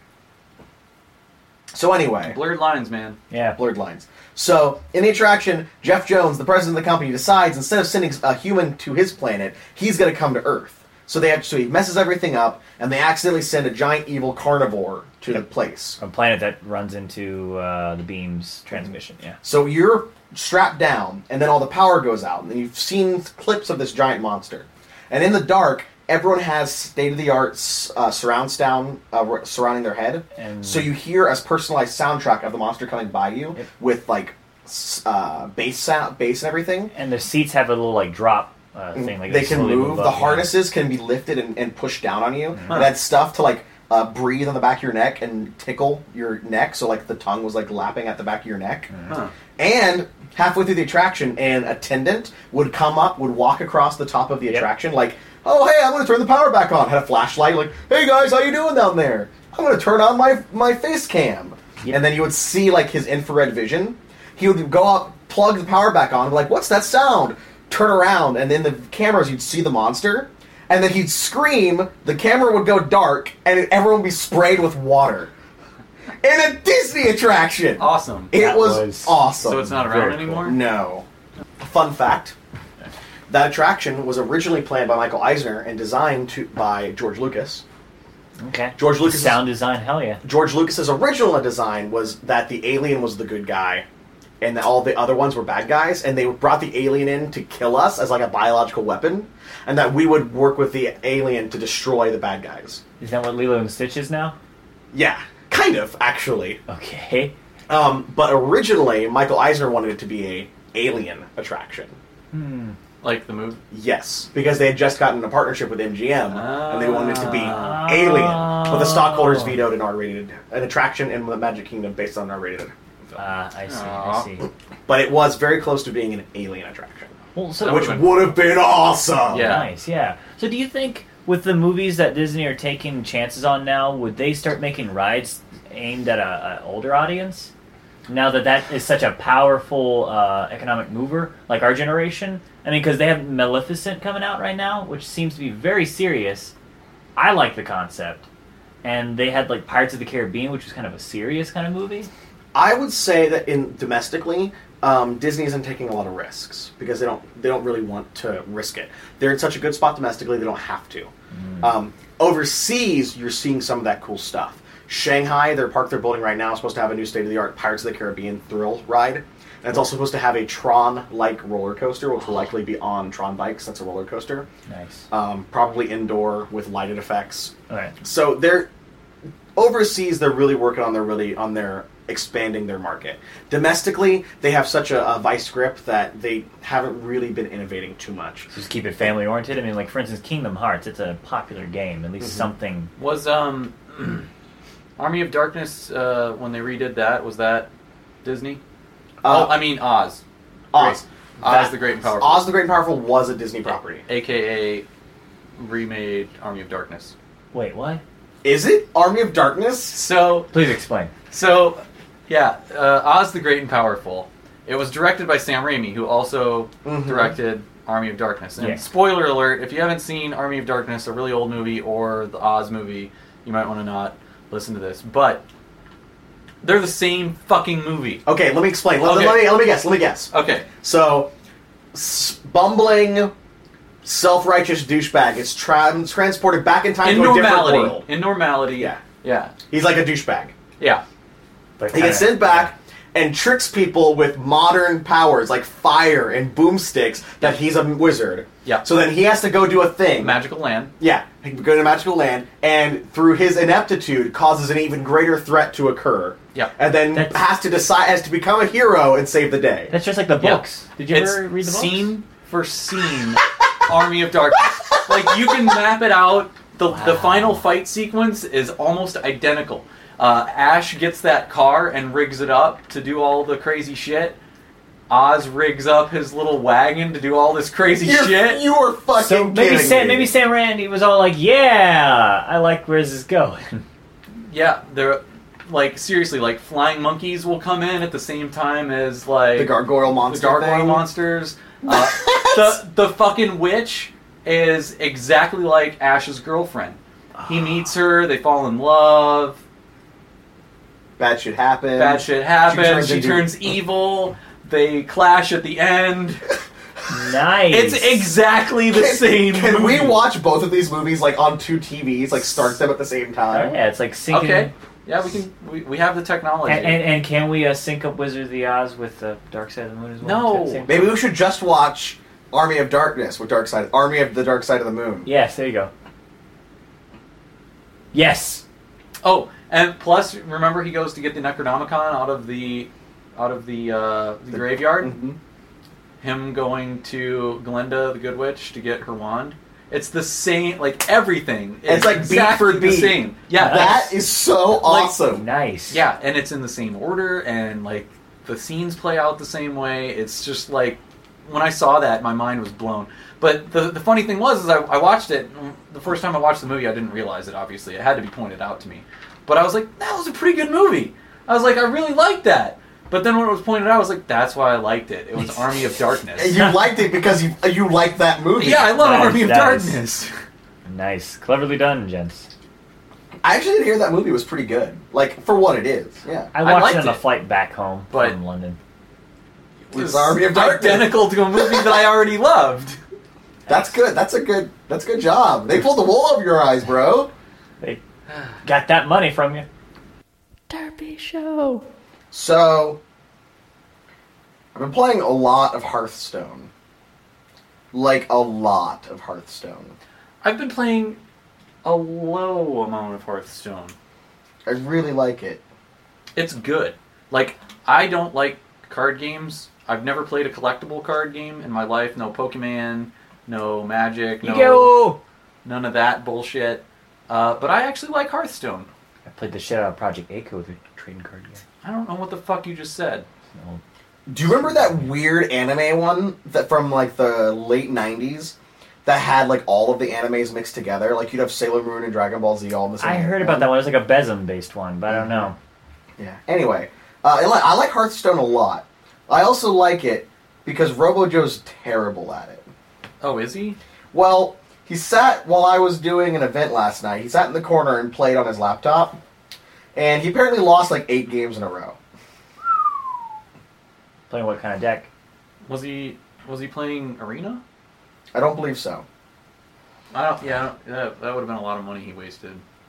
F: So anyway,
G: Blurred lines, man.
H: Yeah.
F: blurred lines. So in the attraction, Jeff Jones, the president of the company, decides instead of sending a human to his planet, he's going to come to Earth. So they actually messes everything up, and they accidentally send a giant evil carnivore to the place.
H: A planet that runs into uh, the beam's transmission. Yeah.
F: So you're strapped down, and then all the power goes out, and you've seen clips of this giant monster. And in the dark, everyone has state-of-the-art uh, surround sound uh, surrounding their head.
H: And
F: so you hear a personalized soundtrack of the monster coming by you
H: Yep.
F: with like uh, bass sound, bass and everything.
H: And the seats have a little like drop uh, thing. Like
F: they can
H: slowly
F: move.
H: up,
F: The
H: yeah.
F: harnesses can be lifted and, and pushed down on you. And that's stuff to like uh, breathe on the back of your neck and tickle your neck. So like the tongue was like lapping at the back of your neck.
G: Huh.
F: And halfway through the attraction, an attendant would come up, would walk across the top of the
H: Yep.
F: attraction, like, "Oh, hey, I'm going to turn the power back on." Had a flashlight, like, "Hey guys, how you doing down there? I'm going to turn on my my face cam."
H: Yep.
F: And then you would see like his infrared vision. He would go up, plug the power back on, be like, "What's that sound?" Turn around, and in the cameras you'd see the monster, and then he'd scream. The camera would go dark, and everyone would be sprayed with water. In a Disney attraction.
G: Awesome.
F: It
H: That
F: was,
H: was-
F: awesome.
G: So it's not
H: Very
G: around
H: cool.
G: anymore?
F: No. Fun fact. That attraction was originally planned by Michael Eisner and designed to, by George Lucas.
H: Okay.
F: George Lucas.
H: Sound design, hell yeah.
F: George Lucas's original design was that the alien was the good guy, and that all the other ones were bad guys, and they brought the alien in to kill us as like a biological weapon, and that we would work with the alien to destroy the bad guys.
H: Is that what Lilo and Stitch is now?
F: Yeah, kind of, actually.
H: Okay.
F: Um, but originally, Michael Eisner wanted it to be a alien attraction.
G: Like the movie?
F: Yes, because they had just gotten a partnership with M G M, and they wanted it to be
H: Ah.
F: Alien. But the stockholders vetoed an R-rated an attraction in the Magic Kingdom based on an R-rated film.
H: Uh, I see,
G: Aw.
H: I see.
F: But it was very close to being an Alien attraction,
H: Well, so
G: That
F: which
G: would've been-
F: would have been awesome.
G: Yeah.
H: Nice, yeah. So do you think with the movies that Disney are taking chances on now, would they start making rides aimed at a, a older audience? Now that that is such a powerful uh, economic mover, like our generation? I mean, because they have Maleficent coming out right now, which seems to be very serious. I like the concept. And they had like Pirates of the Caribbean, which was kind of a serious kind of movie.
F: I would say that in domestically, um, Disney isn't taking a lot of risks because they don't they don't really want to risk it. They're in such a good spot domestically; they don't have to. Um, overseas, you're seeing some of that cool stuff. Shanghai, their park they're building right now, is supposed to have a new state-of-the-art Pirates of the Caribbean thrill ride. And it's also supposed to have a Tron-like roller coaster, which will likely be on Tron bikes. That's a roller coaster.
H: Nice.
F: Um, probably indoor with lighted effects.
H: All right.
F: So they're overseas. They're really working on their really on their expanding their market. Domestically, they have such a, a vice grip that they haven't really been innovating too much.
H: Just keep it family oriented. I mean, like for instance, Kingdom Hearts. It's a popular game. At least something.
G: Was um, Army of Darkness, uh, when they redid that, was that Disney?
F: Uh,
G: oh, I mean Oz.
F: Oz.
G: Great. Oz
F: That-
G: the Great and Powerful.
F: Oz the Great and Powerful was a Disney property.
G: A K A remade Army of Darkness.
H: Wait, what?
F: Is it Army of Darkness?
G: So,
H: Please explain.
G: so, yeah, uh, Oz the Great and Powerful. It was directed by Sam Raimi, who also
F: Mhm.
G: directed Army of Darkness. And
H: Yeah.
G: spoiler alert, if you haven't seen Army of Darkness, a really old movie, or the Oz movie, you might want to not listen to this. But they're the same fucking movie.
F: Okay, let me explain. Let,
G: Okay.
F: let me let me guess. Let me guess.
G: Okay.
F: So, s- bumbling, self-righteous douchebag is tra- transported back in time
G: In
F: to a different
G: normality.
F: world.
G: In normality.
F: Yeah.
G: Yeah.
F: He's like a douchebag.
G: Yeah.
H: But
F: He gets
H: kinda-
F: sent back and tricks people with modern powers like fire and boomsticks that he's a wizard.
G: Yeah.
F: So then he has to go do a thing.
G: Magical Land.
F: Yeah, he can go to a magical land, and through his ineptitude, causes an even greater threat to occur.
G: Yeah.
F: And then
H: That's-
F: has to decide, has to become a hero and save the day.
H: That's just like the
G: Yeah.
H: books. Did you
G: It's
H: ever read the books?
G: scene for scene Army of Darkness. Like, you can map it out. The, the final fight sequence is almost identical. Uh, Ash gets that car and rigs it up to do all the crazy shit. Oz rigs up his little wagon to do all this crazy
F: You're,
G: shit.
F: You were fucking
H: So maybe
F: kidding
H: Sam,
F: me.
H: maybe Sam Randy was all like, "Yeah, I like where this is going."
G: Yeah, there. like seriously, like flying monkeys will come in at the same time as like
F: The gargoyle monster
G: The gargoyle
F: thing?
G: monsters. Uh, the the fucking witch is exactly like Ash's girlfriend. He meets her, they fall in love.
F: Bad shit happens.
G: Bad shit happens.
F: She turns
G: She
F: into-
G: turns evil. They clash at the end.
H: Nice.
G: It's exactly the
F: Can,
G: same.
F: can
G: movie.
F: we watch both of these movies like on two T Vs, like start them at the same
H: Oh,
F: time?
H: yeah, it's like syncing.
G: Okay. Yeah, we can. We, we have the technology.
H: And, and, and can we uh, sync up Wizard of the Oz with the Dark Side of the Moon as well?
G: No.
H: At the same
F: Maybe
H: time?
F: we should just watch Army of Darkness with Dark Side, Army of the Dark Side of the Moon.
H: Yes, there you go. Yes.
G: Oh, and plus, remember he goes to get the Necronomicon out of the out of the uh, the, graveyard.
F: Mhm.
G: Him going to Glinda, the Good Witch, to get her wand. It's the same. Like everything. Is
F: It's like
G: exactly
F: beat for beat.
G: the same. Yeah,
F: That is so awesome.
H: Nice.
G: yeah, and it's in the same order, and like the scenes play out the same way. It's just like when I saw that, my mind was blown. But the the funny thing was, is I, I watched it the first time I watched the movie. I didn't realize it. Obviously, it had to be pointed out to me. But I was like, that was a pretty good movie. I was like, I really liked that. But then when it was pointed out, I was like, that's why I liked it. It was Army of Darkness.
F: And you liked it because you you liked that movie.
G: Yeah, I love
H: Nice,
G: Army of
H: nice.
G: Darkness.
H: Nice. Cleverly done, gents.
F: I actually did hear that movie was pretty good. Like, for what it is. Yeah.
H: I
G: I
H: watched
G: liked
H: it on the
G: it.
H: flight back home
G: But-
H: from London.
G: It was
F: Army of Darkness.
G: identical to a movie that I already loved.
F: That's good. That's a good that's a good job. They pulled the wool over your eyes, bro.
H: They got that money from you.
D: Derpy Show.
F: So I've been playing a lot of Hearthstone. Like a lot of Hearthstone.
G: I've been playing a low amount of Hearthstone.
F: I really like it.
G: It's good. Like, I don't like card games. I've never played a collectible card game in my life. No Pokemon, no Magic, no
H: Yu-Gi-Oh!
G: none of that bullshit. Uh, but I actually like Hearthstone.
H: I played the shit out of Project A-Co, the trading card game.
G: I don't know what the fuck you just said.
H: No.
F: Do you remember that weird anime one that from like the late nineties that had like all of the animes mixed together? Like you'd have Sailor Moon and Dragon Ball Z all in the same
H: I heard about that one. It was like a Besom based one, but I don't know.
F: Yeah. Anyway, uh, I li- I like Hearthstone a lot. I also like it because RoboJoe's terrible at it.
G: Oh, is he?
F: Well, he sat while I was doing an event last night. He sat in the corner and played on his laptop, and he apparently lost like eight games in a row.
H: Playing what kind of deck?
G: Was he was he playing Arena?
F: I don't believe so.
G: I don't. Yeah, I don't, that that would have been a lot of money he wasted.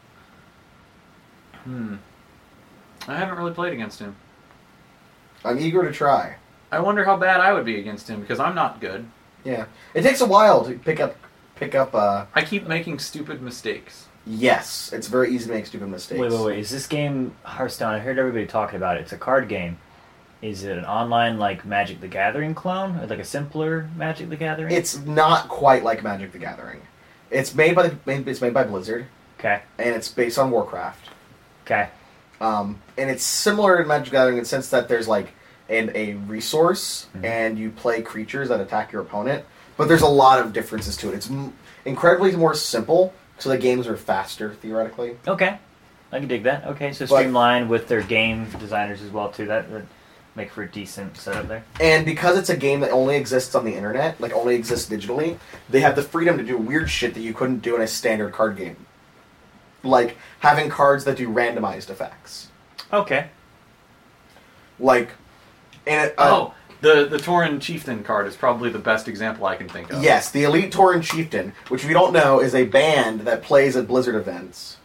G: Hmm. I haven't really played against him.
F: I'm eager to try.
G: I wonder how bad I would be against him because I'm not good.
F: Yeah, it takes a while to pick up pick up. Uh,
G: I keep making stupid mistakes.
F: yes, it's very easy to make stupid mistakes.
H: Wait, wait, wait. Is this game Hearthstone? I heard everybody talking about it. It's a card game. Is it an online like Magic the Gathering clone, or like a simpler Magic the Gathering?
F: It's not quite like Magic the Gathering. It's made by the it's made by Blizzard,
H: okay.
F: and it's based on Warcraft.
H: Okay.
F: Um, and it's similar to Magic the Gathering in the sense that there's like an, a resource,
H: Mhm.
F: and you play creatures that attack your opponent. But there's a lot of differences to it. It's m- incredibly more simple, so the games are faster theoretically.
H: Okay. I can dig that. Okay, so
F: But-
H: streamlined with their game designers as well too. That would make for a decent setup there.
F: And because it's a game that only exists on the internet, like only exists digitally, they have the freedom to do weird shit that you couldn't do in a standard card game. Like having cards that do randomized effects.
H: Okay.
F: Like, and it, uh,
G: Oh, the the Tauren Chieftain card is probably the best example I can think of.
F: yes, the Elite Tauren Chieftain, which if you don't know is a band that plays at Blizzard events.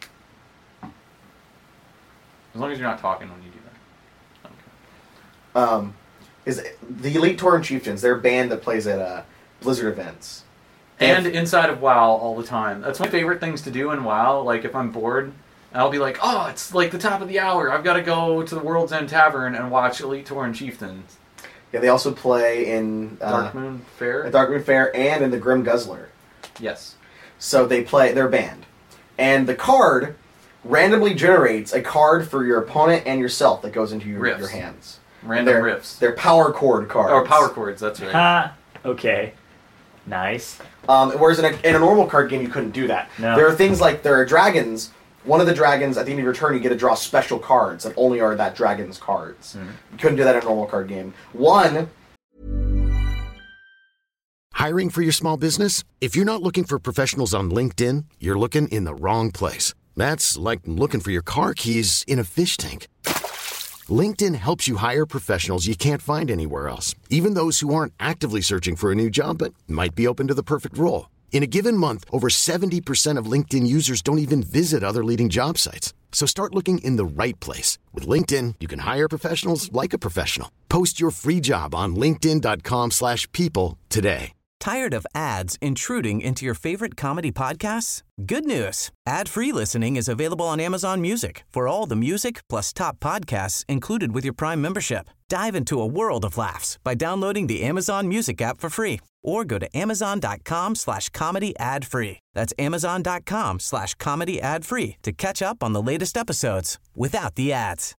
G: As long as you're not talking when you do that. Okay.
F: Um, is the Elite Tauren Chieftains? They're a band that plays at uh, Blizzard events.
G: And inside of WoW all the time. That's my favorite things to do in WoW. Like if I'm bored, I'll be like, oh, it's like the top of the hour. I've got to go to the World's End Tavern and watch Elite Tauren Chieftains.
F: Yeah, they also play in uh,
G: Darkmoon Fair.
F: at Darkmoon Fair and in the Grim Guzzler.
G: Yes.
F: So they play, they're banned. And the card randomly generates a card for your opponent and yourself that goes into your,
G: Riffs.
F: your hands.
G: Random
F: they're,
G: riffs.
F: They're power chord cards.
G: Or power chords, that's right.
H: Ha. Okay. Nice.
F: Um, whereas in a, in a normal card game, you couldn't do that.
H: No.
F: There are things like, there are dragons one of the dragons, at the end of your turn, you get to draw special cards that only are that dragon's cards. Mm-hmm. You couldn't do that in a normal card game. One...
B: Hiring for your small business? If you're not looking for professionals on LinkedIn, you're looking in the wrong place. That's like looking for your car keys in a fish tank. LinkedIn helps you hire professionals you can't find anywhere else, even those who aren't actively searching for a new job but might be open to the perfect role. In a given month, over seventy percent of LinkedIn users don't even visit other leading job sites. So start looking in the right place. With LinkedIn, you can hire professionals like a professional. Post your free job on linkedin.com slash people today.
I: Tired of ads intruding into your favorite comedy podcasts? Good news. Ad-free listening is available on Amazon Music for all the music plus top podcasts included with your Prime membership. Dive into a world of laughs by downloading the Amazon Music app for free or go to amazon.com slash comedy ad free. That's amazon.com slash comedy ad free to catch up on the latest episodes without the ads.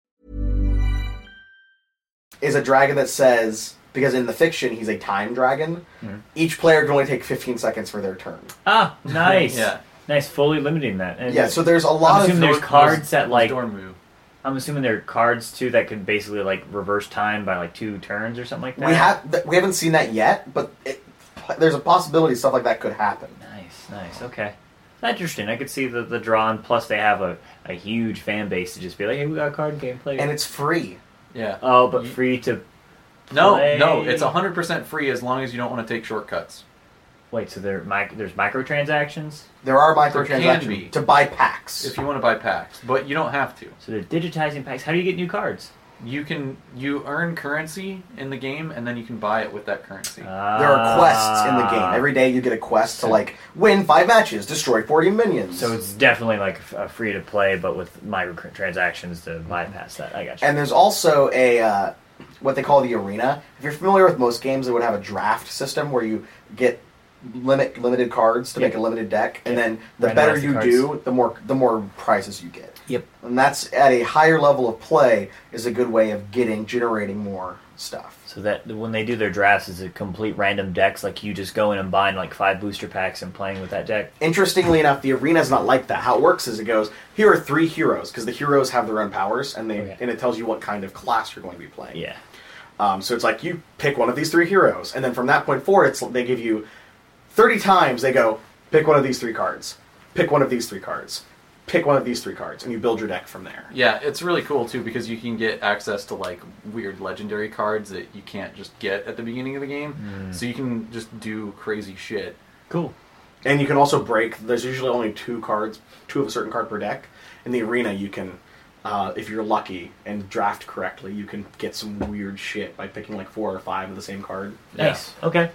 F: Is a dragon that says... Because in the fiction, he's a time dragon. Mm. Each player can only take fifteen seconds for their turn.
H: Ah, nice.
G: Yeah.
H: Nice, fully limiting that. And
F: yeah, so there's a lot
H: I'm
F: of...
H: there's cards that, like...
G: Dormu.
H: I'm assuming there are cards, too, that could basically, like, reverse time by, like, two turns or something like that?
F: We, have, we haven't seen that yet, but it, there's a possibility stuff like that could happen.
H: Nice, nice, okay. Interesting. I could see the, the draw, and plus they have a, a huge fan base to just be like, hey, we got a card game, play.
F: And it's free.
G: Yeah.
H: Oh, but free to...
G: No,
H: play.
G: no, it's one hundred percent free as long as you don't want to take shortcuts.
H: Wait, so there mic- there's microtransactions?
F: There are
G: There can
F: microtransactions
G: be.
F: to buy packs.
G: If you want to buy packs, but you don't have to.
H: So they're digitizing packs. How do you get new cards?
G: You can you earn currency in the game, and then you can buy it with that currency.
H: Uh,
F: There are quests in the game. Every day you get a quest to, like, win five matches, destroy forty minions.
H: So it's definitely like a free to play, but with microtransactions to bypass that. I got you.
F: And there's also a uh, what they call the arena. If you're familiar with most games, they would have a draft system where you get limit limited cards to
H: Yep.
F: make a limited deck, and
H: Yep.
F: then the
H: Randomize
F: better
H: the
F: you
H: cards.
F: do, the more the more prizes you get.
H: Yep.
F: And that's at a higher level of play is a good way of getting generating more stuff.
H: So that when they do their drafts, is it complete random decks? Like you just go in and buying like five booster packs and playing with that deck?
F: Interestingly enough, the arena is not like that. How it works is it goes, here are three heroes, because the heroes have their own powers, and they
H: Okay.
F: and it tells you what kind of class you're going to be playing.
H: Yeah.
F: Um, so it's like you pick one of these three heroes, and then from that point forward, it's they give you thirty times. They go pick one of these three cards, pick one of these three cards, pick one of these three cards, and you build your deck from there.
G: Yeah, it's really cool too because you can get access to like weird legendary cards that you can't just get at the beginning of the game.
H: Mm.
G: So you can just do crazy shit.
H: Cool.
F: And you can also break. There's usually only two cards, two of a certain card per deck. In the arena, you can, uh, if you're lucky and draft correctly, you can get some weird shit by picking like four or five of the same card.
H: Nice. Okay.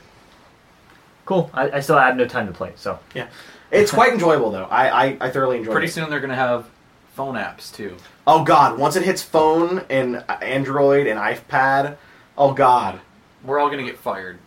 H: Cool. I, I still have no time to play, so.
F: Yeah. It's quite enjoyable, though. I, I, I thoroughly enjoy it.
G: Pretty soon they're going to have phone apps too.
F: Oh, God. Once it hits phone and Android and iPad, oh, God.
G: We're all going to get fired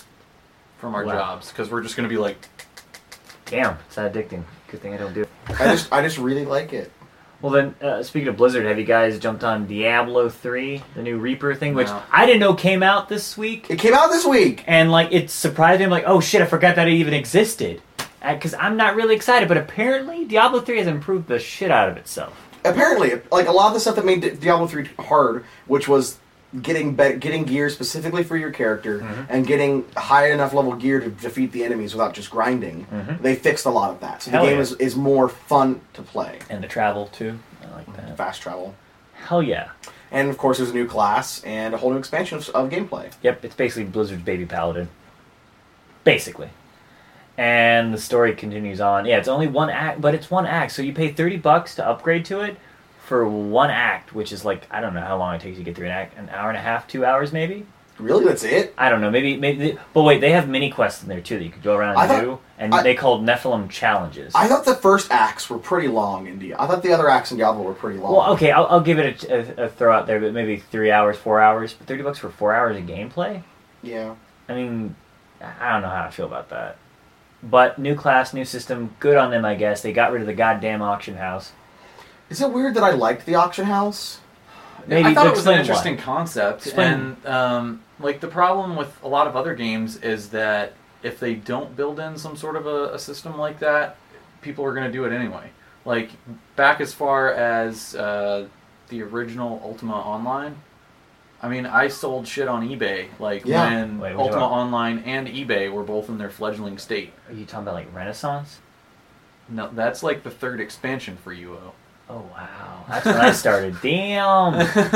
G: from our
H: Wow.
G: jobs because we're just going to be like,
H: Damn, it's that addicting. Good thing I don't do it.
F: I just I just really like it.
H: Well then, uh, speaking of Blizzard, have you guys jumped on Diablo three, the new Reaper thing, which
G: No.
H: I didn't know came out this week?
F: It came out this week.
H: And like, it surprised me. I'm like, oh shit, I forgot that it even existed. Because I'm not really excited, but apparently Diablo three has improved the shit out of itself.
F: Apparently, like a lot of the stuff that made Di- Diablo three hard, which was getting be- getting gear specifically for your character
H: Mhm.
F: and getting high enough level gear to defeat the enemies without just grinding.
H: Mhm.
F: They fixed a lot of that. So the
H: Hell
F: game
H: yeah.
F: is, is more fun to play.
H: And the travel too. I like that.
F: Fast travel.
H: Hell yeah.
F: And of course, there's a new class and a whole new expansion of, of gameplay.
H: Yep, it's basically Blizzard's baby paladin. Basically. And the story continues on. Yeah, it's only one act, but it's one act, so you pay thirty bucks to upgrade to it for one act, which is like, I don't know how long it takes to get through an act, an hour and a half, two hours maybe?
F: Really, that's it?
H: I don't know, maybe, maybe, but wait, they have mini quests in there too that you could go around and
F: I thought-
H: do, and
F: I-
H: they called Nephilim challenges.
F: I thought the first acts were pretty long in Diablo. I thought the other acts in Diablo were pretty long.
H: Well, okay, I'll, I'll give it a, a, a throw out there, but maybe three hours, four hours, but thirty bucks for four hours of gameplay?
F: Yeah.
H: I mean, I don't know how I feel about that. But new class, new system, good on them, I guess. They got rid of the goddamn auction house.
F: Is it weird that I liked the auction house?
H: Maybe
G: I thought it was an
H: explain
G: interesting
H: why.
G: concept,
H: Explain.
G: and um, like the problem with a lot of other games is that if they don't build in some sort of a, a system like that, people are going to do it anyway. like back as far as uh, the original Ultima Online. I mean, I sold shit on eBay, like
F: Yeah.
G: when
H: Wait, what
G: Ultima
H: about-
G: Online and eBay were both in their fledgling state.
H: Are you talking about like Renaissance?
G: No, that's like the third expansion for U O.
H: Oh wow, that's when I started. Damn,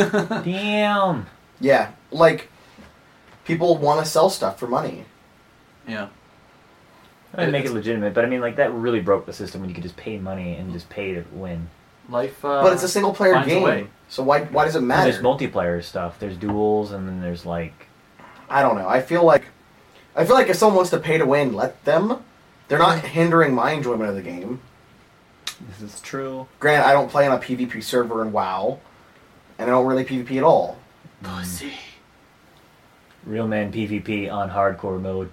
H: damn.
F: Yeah, like people want to sell stuff for money.
G: Yeah.
H: I mean, make it legitimate, but I mean, like that really broke the system when you could just pay money and just pay to win.
G: Life, uh,
F: But it's a single player
G: finds a way.
F: game, so why why does it
H: And
F: matter?
H: there's multiplayer stuff. There's duels, and then there's like.
F: I don't know. I feel like I feel like if someone wants to pay to win, let them. They're not hindering my enjoyment of the game.
H: This is true.
F: Granted, I don't play on a PvP server in WoW, and I don't really PvP at all.
G: Pussy.
H: Real man PvP on hardcore mode.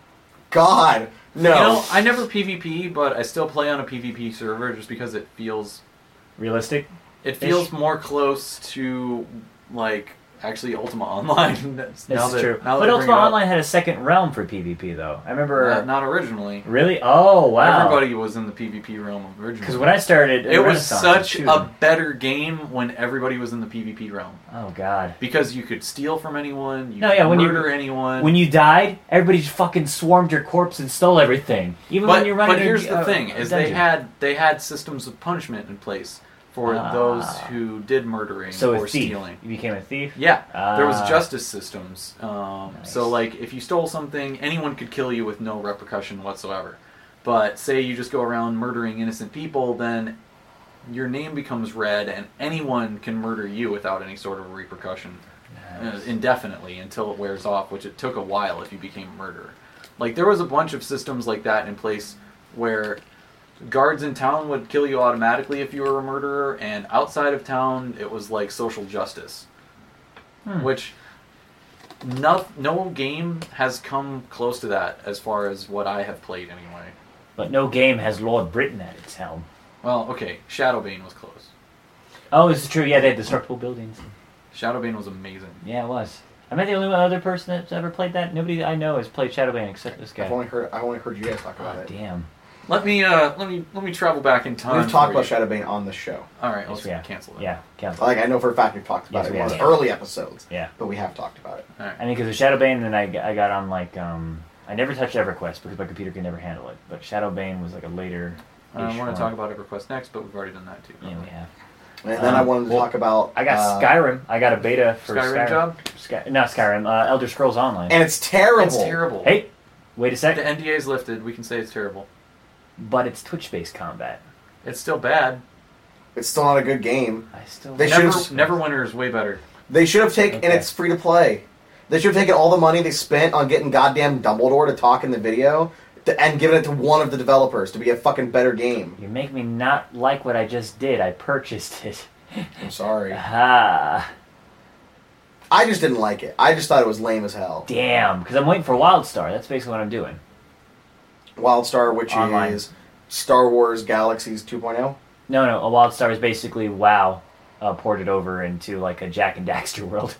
F: God, no.
G: You know, I never PvP, but I still play on a PvP server just because it feels
H: Realistic?
G: it feels more close to like actually Ultima Online.
H: This
G: now
H: is
G: that,
H: true.
G: Now that
H: But
G: I bring
H: Ultima
G: it up.
H: Online had a second realm for PvP, though. I remember.
G: Uh, not originally.
H: Really? Oh, wow.
G: Everybody was in the PvP realm originally.
H: Because when I started,
G: it was
H: Renaissance
G: such
H: too.
G: a better game when everybody was in the PvP realm
H: Oh god.
G: because you could steal from anyone, you
H: No,
G: could
H: yeah, when you-
G: murder anyone.
H: When you died, everybody just fucking swarmed your corpse and stole everything. Even
G: but
H: when you're running.
G: but
H: a-
G: here's the
H: a-
G: thing:
H: a
G: is they
H: dungeon.
G: had they had systems of punishment in place for
H: Ah.
G: those who did murdering
H: so
G: or
H: a thief.
G: stealing.
H: You became a thief.
G: Yeah, there was
H: Ah.
G: justice systems. Um,
H: Nice.
G: So, like, if you stole something, anyone could kill you with no repercussion whatsoever. But say you just go around murdering innocent people, then your name becomes red, and anyone can murder you without any sort of repercussion uh, indefinitely until it wears off, which it took a while if you became a murderer. Like, there was a bunch of systems like that in place where guards in town would kill you automatically if you were a murderer, and outside of town, it was like social justice.
H: Hmm.
G: Which no, no game has come close to that as far as what I have played anyway.
H: But no game has Lord Britain at its helm.
G: Well, okay, Shadowbane was close.
H: Oh, this is true. Yeah, they had destructible buildings.
G: Shadowbane was amazing.
H: Yeah, it was. Am I the only other person that's ever played that? Nobody I know has played Shadowbane except this guy.
F: I've only heard I've only heard you guys talk about
H: Oh,
F: it.
H: damn.
G: Let me uh, let me let me travel back in time.
F: We've talked
G: for
F: about
G: you.
F: Shadowbane on the show.
G: All right,
H: Yes,
G: let's
H: we have.
G: cancel that.
H: Yeah, cancel.
F: Like I know for a fact we've talked about
H: Yes,
F: it
H: we
F: in one of
H: have.
F: the early episodes.
H: Yeah.
F: But we have talked about it.
G: All right.
H: I mean, because of Shadowbane, then I, I got on, like, um... I never touched EverQuest because my computer could never handle it. But Shadowbane was, like, a later...
G: Uh, I want to talk about EverQuest next, but we've already done that too.
H: Yeah, we have.
F: And then I
H: Um,
F: wanted to
H: well,
F: talk about
H: I got
F: uh,
H: Skyrim. I got a beta for
G: Skyrim
H: Skyrim.
G: job?
H: Sky, not Skyrim. Uh, Elder Scrolls Online.
F: and it's terrible.
G: It's terrible.
H: Hey, wait a sec.
G: The N D A is lifted. We can say it's terrible.
H: But it's Twitch-based combat.
G: It's still bad.
F: It's still not a good game.
H: I still...
F: They
G: Never,
F: should've-
G: Neverwinter is way better.
F: They should have taken, and
H: Okay.
F: it's free to play. They should have taken all the money they spent on getting goddamn Dumbledore to talk in the video, to, and given it to one of the developers to be a fucking better game.
H: You make me not like what I just did. I purchased it.
F: I'm sorry.
H: Ah,
F: I just didn't like it. I just thought it was lame as hell.
H: damn. Because I'm waiting for WildStar. That's basically what I'm doing.
F: WildStar, which
H: Online.
F: is Star Wars Galaxies two point oh.
H: No, no. A WildStar is basically WoW uh, ported over into like a Jack and Daxter world.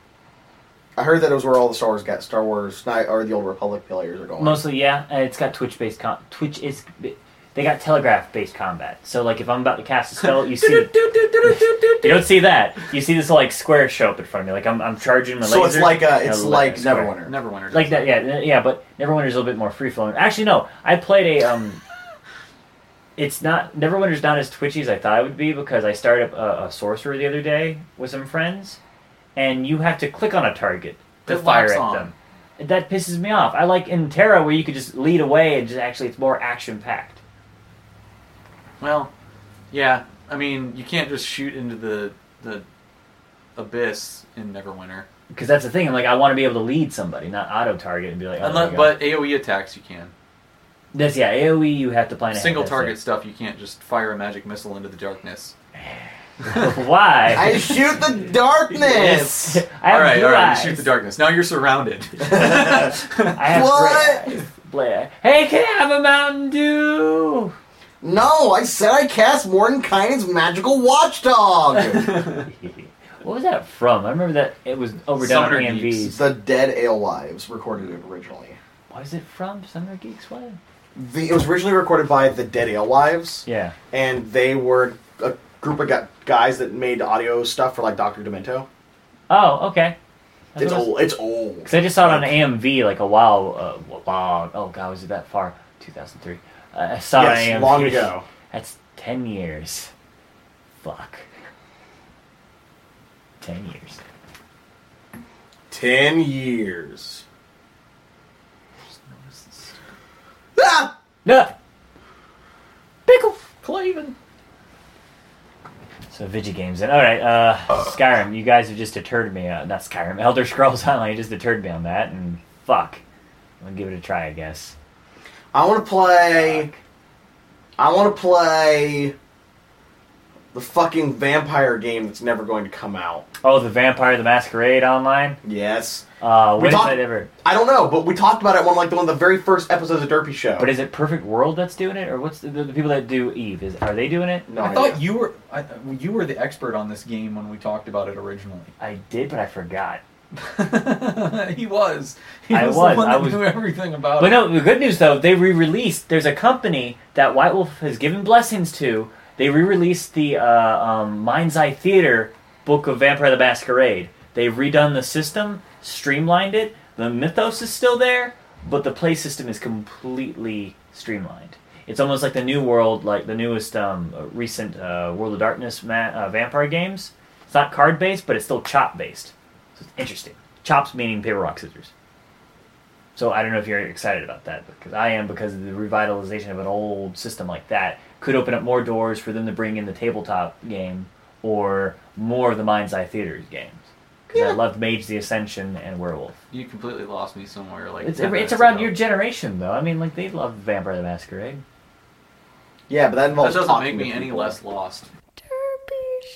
F: I heard that it was where all the Star Wars get Star Wars Ni- or the Old Republic players are going.
H: Mostly, yeah. And it's got Twitch-based com- Twitch is they got Telegraph-based combat. So like if I'm about to cast a spell, you see you don't see that. You see this like square show up in front of me. Like I'm I'm charging my
F: So
H: laser.
F: it's like a,
H: and
F: it's
H: a
F: like
H: square.
F: Neverwinter.
G: Neverwinter.
H: Like that, yeah, yeah. But Neverwinter's a little bit more free flowing. Actually, no. I played a um. It's not Neverwinter's not as twitchy as I thought it would be because I started up a, a sorcerer the other day with some friends, and you have to click on a target to
G: It
H: fire
G: locks
H: at
G: on.
H: them. That pisses me off. I like in Terra where you could just lead away and just actually it's more action packed.
G: Well, yeah. I mean, you can't just shoot into the the abyss in Neverwinter.
H: Because that's the thing. I'm like, I want to be able to lead somebody, not auto target and be like, oh,
G: Unless,
H: my God.
G: but AoE attacks you can.
H: This, yeah, AoE you have to plan ahead.
G: Single
H: that's
G: target
H: it.
G: stuff you can't just fire a magic missile into the darkness.
H: Why?
F: I shoot the darkness.
H: I have
G: all right,
H: blue
G: all right.
H: eyes.
G: You shoot the darkness. Now you're surrounded.
H: I have
F: What?
H: gray eyes. Blair. Hey, can I have a Mountain Dew?
F: No, I said I cast Mordenkainen's magical watchdog.
H: What was that from? I remember that it was overdone
G: Summoner
H: on E M
G: Geeks.
H: Vs.
F: The Dead Alewives recorded it originally.
H: What is it from? Summer Geeks? What?
F: the, it was originally recorded by the Dead Alewives.
H: Yeah.
F: And they were a group of gu- guys that made audio stuff for like Doctor Demento.
H: Oh, okay. That's
F: It's
H: what I was-
F: old. It's old.
H: Because I just saw it on A M V like a while. Uh, wow. Oh god, was it that far? two thousand three. Uh, I saw it on
F: Yes,
H: A M V.
F: long ago.
H: That's ten years. Fuck. Ten years.
F: Ten years. Ah!
H: No. Pickle. Clavin. So Vigi games then. All right, uh, Skyrim. You guys have just deterred me. Uh, not Skyrim. Elder Scrolls Online. You just deterred me on that, and fuck. I'm gonna give it a try, I guess.
F: I want to play.
H: Fuck.
F: I want to play the fucking vampire game that's never going to come out.
H: Oh, the Vampire the Masquerade Online.
F: Yes.
H: Uh,
F: We
H: when is
F: talked-
H: that ever?
F: I don't know, but we talked about it one like the one of the very first episodes of Derpy Show.
H: But is it Perfect World that's doing it, or what's the, the people that do Eve? Is are they doing it?
F: no
G: I
F: idea.
G: thought you were I, you were the expert on this game when we talked about it originally.
H: I did, but I forgot.
G: he was. He
H: I
G: was,
H: was,
G: the one
H: I
G: that
H: was-
G: knew everything about
H: But
G: it.
H: no, the good news though, they re-released. There's a company that White Wolf has given blessings to. They re-released the uh, um, Mind's Eye Theater book of Vampire the Masquerade. They've redone the system, streamlined it. The mythos is still there, but the play system is completely streamlined. It's almost like the new world, like the newest um, recent uh, World of Darkness ma- uh, vampire games. It's not card-based, but it's still chop-based. So it's interesting. Chops meaning paper, rock, scissors. So I don't know if you're excited about that, because I am, because of the revitalization of an old system like that could open up more doors for them to bring in the tabletop game or more of the Mind's Eye Theaters games. Because I loved Mage the Ascension and Werewolf.
G: You completely lost me somewhere. Like
H: It's
G: ten
H: it's
G: minutes
H: around
G: ago.
H: your generation, though. I mean, like, they love Vampire the Masquerade.
F: Yeah, but that
G: That
F: involves
G: doesn't
F: talking
G: make me
F: to
G: any
F: people.
G: less lost.
D: Derpy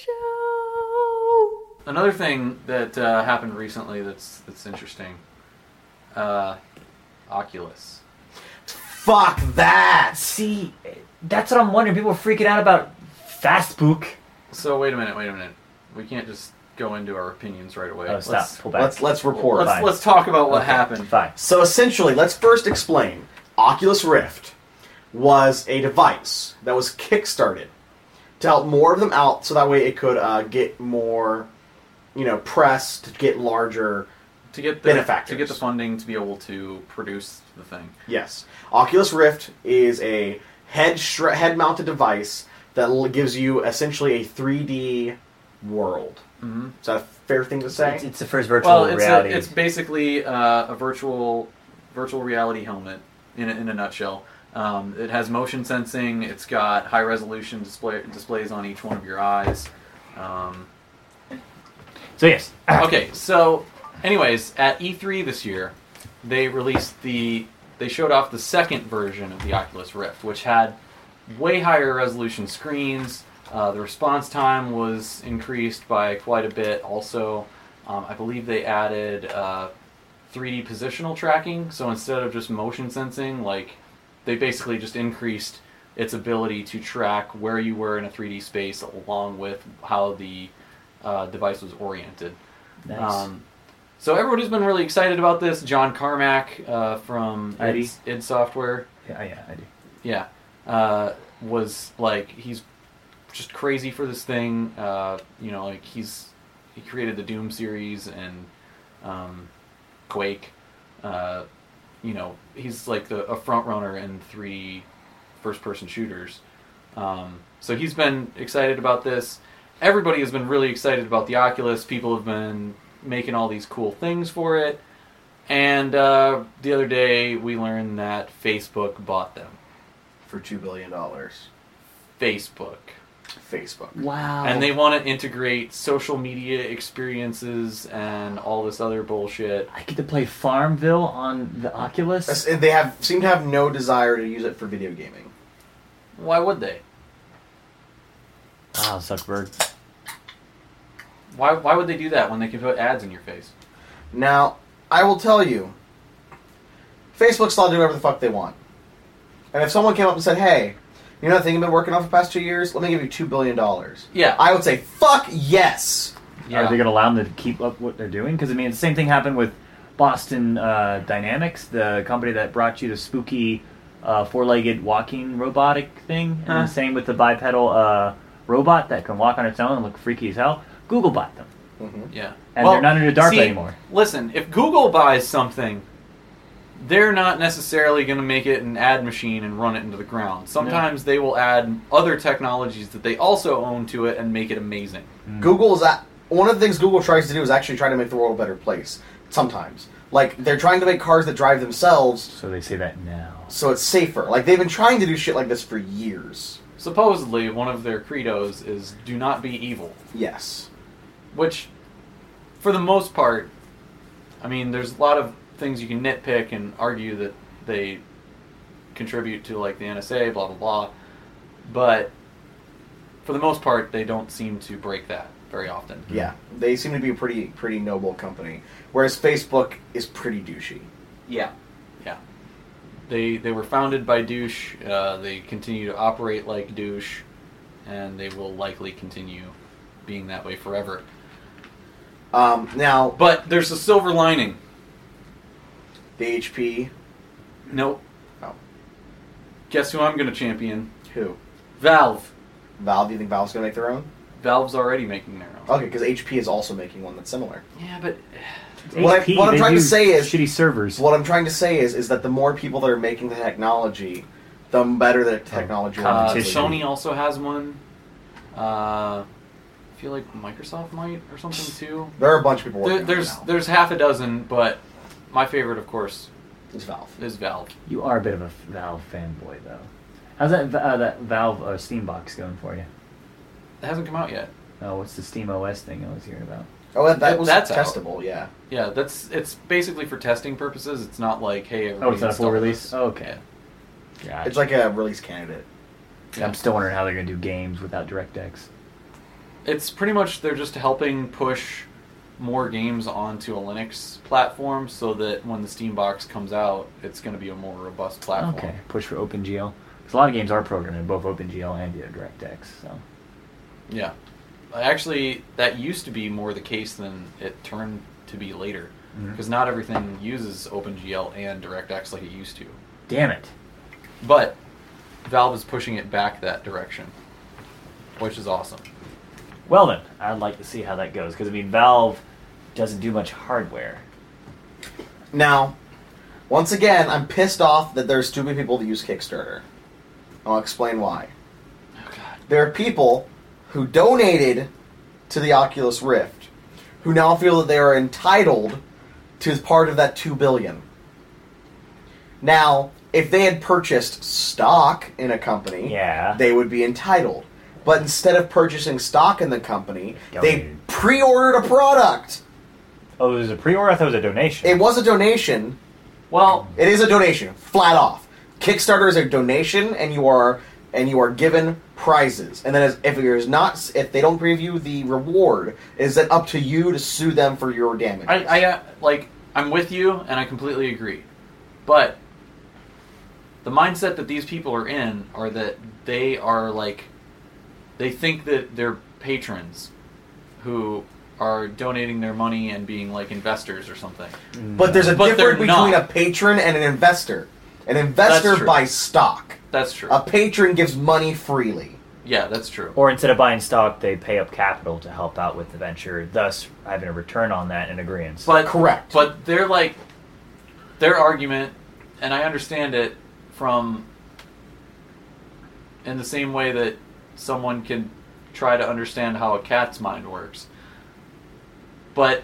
D: Show.
G: Another thing that uh, happened recently that's that's interesting. Uh, Oculus.
F: Fuck that!
H: See, that's what I'm wondering. People are freaking out about Fastbook.
G: So wait a minute, wait a minute. We can't just go into our opinions right away.
H: Oh, stop.
G: Let's,
H: Pull back.
F: Let's let's report.
G: let's,
H: Fine.
G: let's talk about what
H: Okay,
G: happened.
H: Fine.
F: So essentially, let's first explain. Oculus Rift was a device that was kickstarted to help more of them out, so that way it could uh, get more, you know, press to get larger.
G: To get the
F: Benefactors.
G: to get the funding to be able to produce the thing.
F: Yes, Oculus Rift is a head shre- head mounted device that l- gives you essentially a three D world.
G: Mm-hmm.
F: Is that a fair thing to say?
H: It's, it's the first virtual
G: Well, it's
H: reality.
G: a, it's basically uh, a virtual virtual reality helmet in a, in a nutshell. Um, it has motion sensing. It's got high resolution display displays on each one of your eyes. Um,
H: so, yes.
G: okay, so anyways, at E three this year, they released the they showed off the second version of the Oculus Rift, which had way higher resolution screens. Uh, the response time was increased by quite a bit. Also, um, I believe they added uh, three D positional tracking. So instead of just motion sensing, like they basically just increased its ability to track where you were in a three D space along with how the uh, device was oriented.
H: Nice.
G: Um, so everybody's been really excited about this. John Carmack uh, from
H: I D.
G: id, id Software,
H: yeah, yeah, I do.
G: yeah, uh, was like he's just crazy for this thing. Uh, you know, like he's he created the Doom series and um, Quake. Uh, you know, he's like the a front runner in three first-person shooters. Um, so he's been excited about this. Everybody has been really excited about the Oculus. People have been making all these cool things for it. And uh, the other day, we learned that Facebook bought them.
F: For two billion dollars.
G: Facebook.
F: Facebook.
H: Wow.
G: And they want to integrate social media experiences and all this other bullshit.
H: I get to play Farmville on the Oculus.
F: That's- They have seem to have no desire to use it for video gaming.
G: Why would they?
H: Wow, Zuckerberg.
G: Why, why would they do that when they can put ads in your face?
F: Now, I will tell you, Facebook's allowed to do whatever the fuck they want. And if someone came up and said, hey, you know that thing you've been working on for the past two years? Let me give you two billion dollars.
G: Yeah.
F: I would say, fuck yes!
G: Yeah.
H: Are they going to allow them to keep up what they're doing? Because, I mean, the same thing happened with Boston uh, Dynamics, the company that brought you the spooky uh, four-legged walking robotic thing, and
G: Huh.
H: the same with the bipedal uh, robot that can walk on its own and look freaky as hell. Google bought them,
G: Yeah.
H: and they're not under DARPA
G: see,
H: anymore.
G: Listen, if Google buys something, they're not necessarily going to make it an ad machine and run it into the ground. Sometimes they will add other technologies that they also own to it and make it amazing.
F: Google is at, one of the things Google tries to do is actually try to make the world a better place. Sometimes, like they're trying to make cars that drive themselves,
H: So they say that now.
F: so it's safer. Like they've been trying to do shit like this for years.
G: Supposedly, one of their credos is "Do not be evil,"
F: Yes.
G: which, for the most part, I mean, there's a lot of things you can nitpick and argue that they contribute to, like the N S A, blah blah blah, but for the most part, they don't seem to break that very often.
F: Yeah, they seem to be a pretty pretty noble company, whereas Facebook is pretty douchey.
G: Yeah, yeah. They they were founded by douche. Uh, they continue to operate like douche, and they will likely continue being that way forever.
F: Um, now,
G: But there's a silver lining.
F: the H P,
G: Nope.
F: Oh.
G: Guess who I'm going to champion?
F: who?
G: Valve.
F: Valve, do you think Valve's going to make their own?
G: Valve's already making their own.
F: Okay, because H P is also making one that's similar.
G: Yeah, but
F: What I-
H: H P,
F: what I'm
H: they
F: trying to
H: use
F: say is-
H: shitty servers.
F: What I'm trying to say is, is that the more people that are making the technology, the better the technology will
G: uh,
F: be.
H: competition.
G: Sony also has one. Uh, I feel like Microsoft might or something too.
F: There are a bunch of people
G: There,
F: working
G: there's
F: on it now.
G: there's half a dozen, but my favorite, of course,
F: It's Valve.
G: is Valve.
H: You are a bit of a Valve fanboy, though. How's that uh, that Valve uh, Steam box going for you?
G: It hasn't come out yet.
H: Oh, what's the Steam O S thing I was hearing about?
F: Oh, that, that
G: That-
F: was
G: that's out.
F: testable, yeah.
G: Yeah, that's it's basically for testing purposes. It's not like, hey,
H: Oh, it's not a full
G: install
H: release?
G: this.
H: Oh, okay.
G: Yeah.
H: Gotcha.
F: It's like a release candidate.
H: I'm still wondering how they're going to do games without DirectX.
G: It's pretty much they're just helping push more games onto a Linux platform so that when the Steam box comes out, it's going to be a more robust platform.
H: Okay, push for OpenGL. Because a lot of games are programmed in both OpenGL and via DirectX. So
G: Yeah. Actually, that used to be more the case than it turned to be later.
H: Mhm.
G: Because not everything uses OpenGL and DirectX like it used to.
H: damn it.
G: But Valve is pushing it back that direction, which is awesome.
H: Well then, I'd like to see how that goes. Because, I mean, Valve doesn't do much hardware.
F: Now, once again, I'm pissed off that there's too many people that use Kickstarter. I'll explain why.
G: Oh, God.
F: There are people who donated to the Oculus Rift who now feel that they are entitled to part of that two billion dollars. Now, if they had purchased stock in a company,
H: Yeah.
F: they would be entitled. But instead of purchasing stock in the company, they
H: Donated.
F: pre-ordered a product.
H: Oh, it was a pre-order? I thought it was a donation.
F: It was a donation.
G: Well,
F: It is a donation, flat off. Kickstarter is a donation, and you are and you are given prizes. And then, as, if there's not, if they don't give you the reward, it is then up to you to sue them for your damage.
G: I, I uh, like I'm with you, and I completely agree. But the mindset that these people are in are that they are like they think that they're patrons who are donating their money and being like investors or something.
F: but there's a
G: But they're
F: difference between
G: not.
F: a patron and an investor. An investor
G: true.
F: buys stock.
G: That's true.
F: A patron gives money freely.
G: Yeah, that's true.
H: Or instead of buying stock, they pay up capital to help out with the venture, thus having a return on that in agreement.
G: But
F: Correct.
G: But they're like their argument, and I understand it from in the same way that someone can try to understand how a cat's mind works. But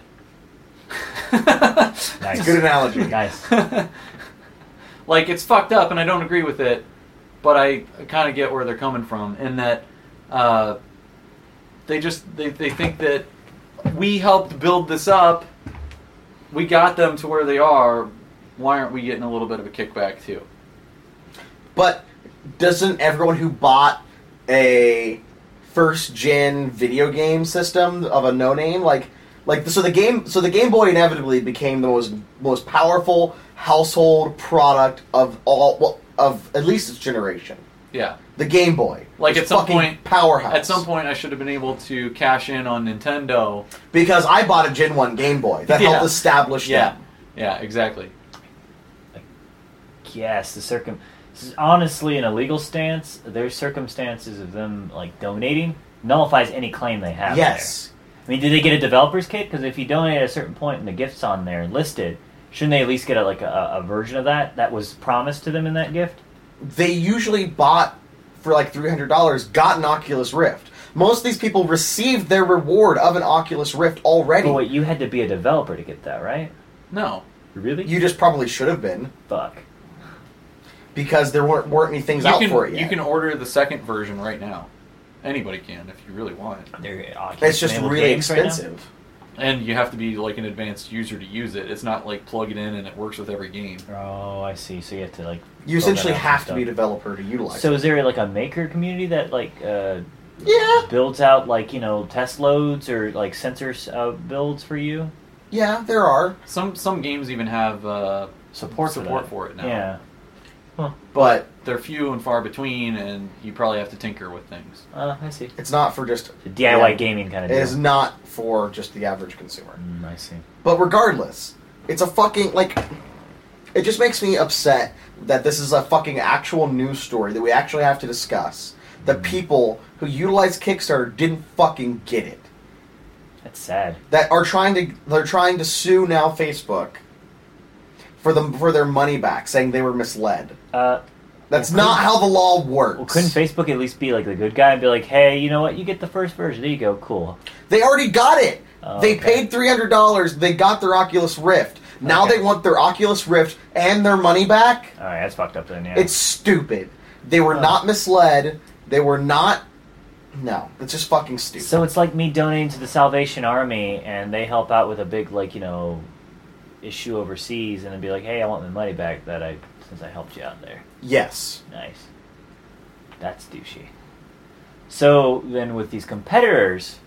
H: Nice.
F: It's a good analogy.
H: Nice.
G: like it's fucked up, and I don't agree with it. But I kind of get where they're coming from in that uh, they just they, they think that we helped build this up, we got them to where they are. Why aren't we getting a little bit of a kickback too?
F: But doesn't everyone who bought a first gen video game system of a no name like like so the game so the Game Boy inevitably became the most most powerful household product of all well, of at least its generation.
G: Yeah.
F: The Game Boy,
G: Like
F: was
G: at some
F: fucking
G: point,
F: powerhouse.
G: At some point, I should have been able to cash in on Nintendo.
F: because I bought a Gen one Game Boy that
G: Yeah.
F: helped establish
G: Yeah,
F: them.
G: yeah, exactly.
H: Yes, the circum. honestly, in a legal stance, their circumstances of them like donating nullifies any claim they have.
F: Yes.
H: There. I mean, did they get a developer's kit? Because if you donate at a certain point and the gift's on there listed, shouldn't they at least get a, like a, a version of that that was promised to them in that gift?
F: They usually bought for like three hundred dollars, got an Oculus Rift. Most of these people received their reward of an Oculus Rift already.
H: But wait, you had to be a developer to get that, right?
G: No.
H: Really?
F: You just probably should have been.
H: Fuck.
F: Because there weren't, weren't any things
G: You
F: out
G: can,
F: for it yet.
G: You can order the second version right now. Anybody can if you really want.
H: They're
F: It's just really expensive.
G: And you have to be like an advanced user to use it. It's not like plug it in and it works with every game.
H: Oh, I see. So you have to like.
F: You essentially
H: build that out
F: have
H: and
F: to be a
H: stuff.
F: developer to utilize
H: So
F: it.
H: is there like a maker community that like uh,
F: Yeah.
H: builds out like you know test loads or like sensors uh, builds for you?
F: Yeah, there are.
G: Some some games even have uh,
H: Support for
G: support
H: that.
G: for it now.
H: Yeah.
F: But
G: They're few and far between, and you probably have to tinker with things.
H: Uh, I see.
F: it's not for just...
H: The D I Y
F: yeah,
H: gaming kind of
F: It
H: deal.
F: is not for just the average consumer.
H: Mm, I see.
F: But regardless, it's a fucking, like... It just makes me upset that this is a fucking actual news story that we actually have to discuss. The people who utilize Kickstarter didn't fucking get it.
H: That's sad.
F: That are trying to... They're trying to sue now Facebook for them for their money back, saying they were misled.
H: Uh,
F: That's
H: well,
F: not how the law works.
H: well, couldn't Facebook at least be like the good guy and be like, hey, you know what? You get the first version. There you go. Cool.
F: They already got it.
H: Oh,
F: they
H: okay.
F: paid three hundred dollars. They got their Oculus Rift. Now
H: Okay.
F: they want their Oculus Rift and their money back.
H: All right, that's fucked up then. Yeah.
F: It's stupid. They were not misled. They were not... No, it's just fucking stupid.
H: So it's like me donating to the Salvation Army, and they help out with a big, like, you know, issue overseas, and then be like, hey, I want my money back that I since I helped you out there.
F: Yes.
H: Nice. That's douchey. So then with these competitors,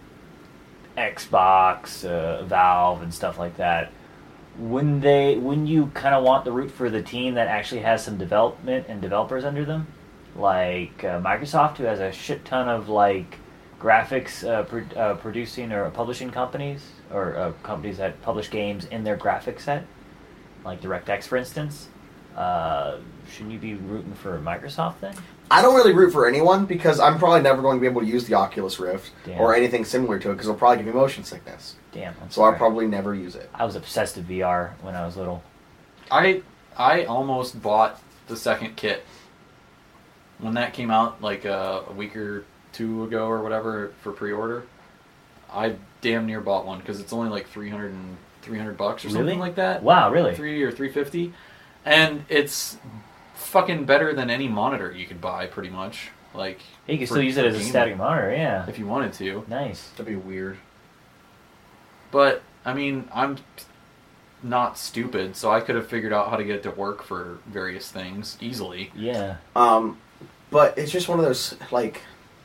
H: Xbox, uh, Valve, and stuff like that, wouldn't they? Wouldn't you kind of want to root for the team that actually has some development and developers under them, like uh, Microsoft, who has a shit ton of like graphics uh, pro- uh, producing or publishing companies, or uh, companies that publish games in their graphic set, like DirectX, for instance. Uh, shouldn't you be rooting for Microsoft then?
F: I don't really root for anyone because I'm probably never going to be able to use the Oculus Rift
H: Damn.
F: or anything similar to it because it'll probably give me motion sickness.
H: Damn. I'm
F: So I'll
H: sorry.
F: probably never use it.
H: I was obsessed with V R when I was little.
G: I I almost bought the second kit when that came out like uh, a week or two ago or whatever for pre-order. I damn near bought one because it's only like three hundred and three hundred bucks or
H: Really?
G: something like that.
H: Wow, really?
G: Three or three fifty, and it's fucking better than any monitor you could buy, pretty much. Like
H: Hey, you can
G: for-
H: still use it
G: for
H: as a
G: gaming,
H: static monitor, yeah.
G: if you wanted to.
H: Nice.
F: That'd be weird.
G: But I mean, I'm not stupid, so I could have figured out how to get it to work for various things easily.
H: Yeah.
F: Um, but it's just one of those, like,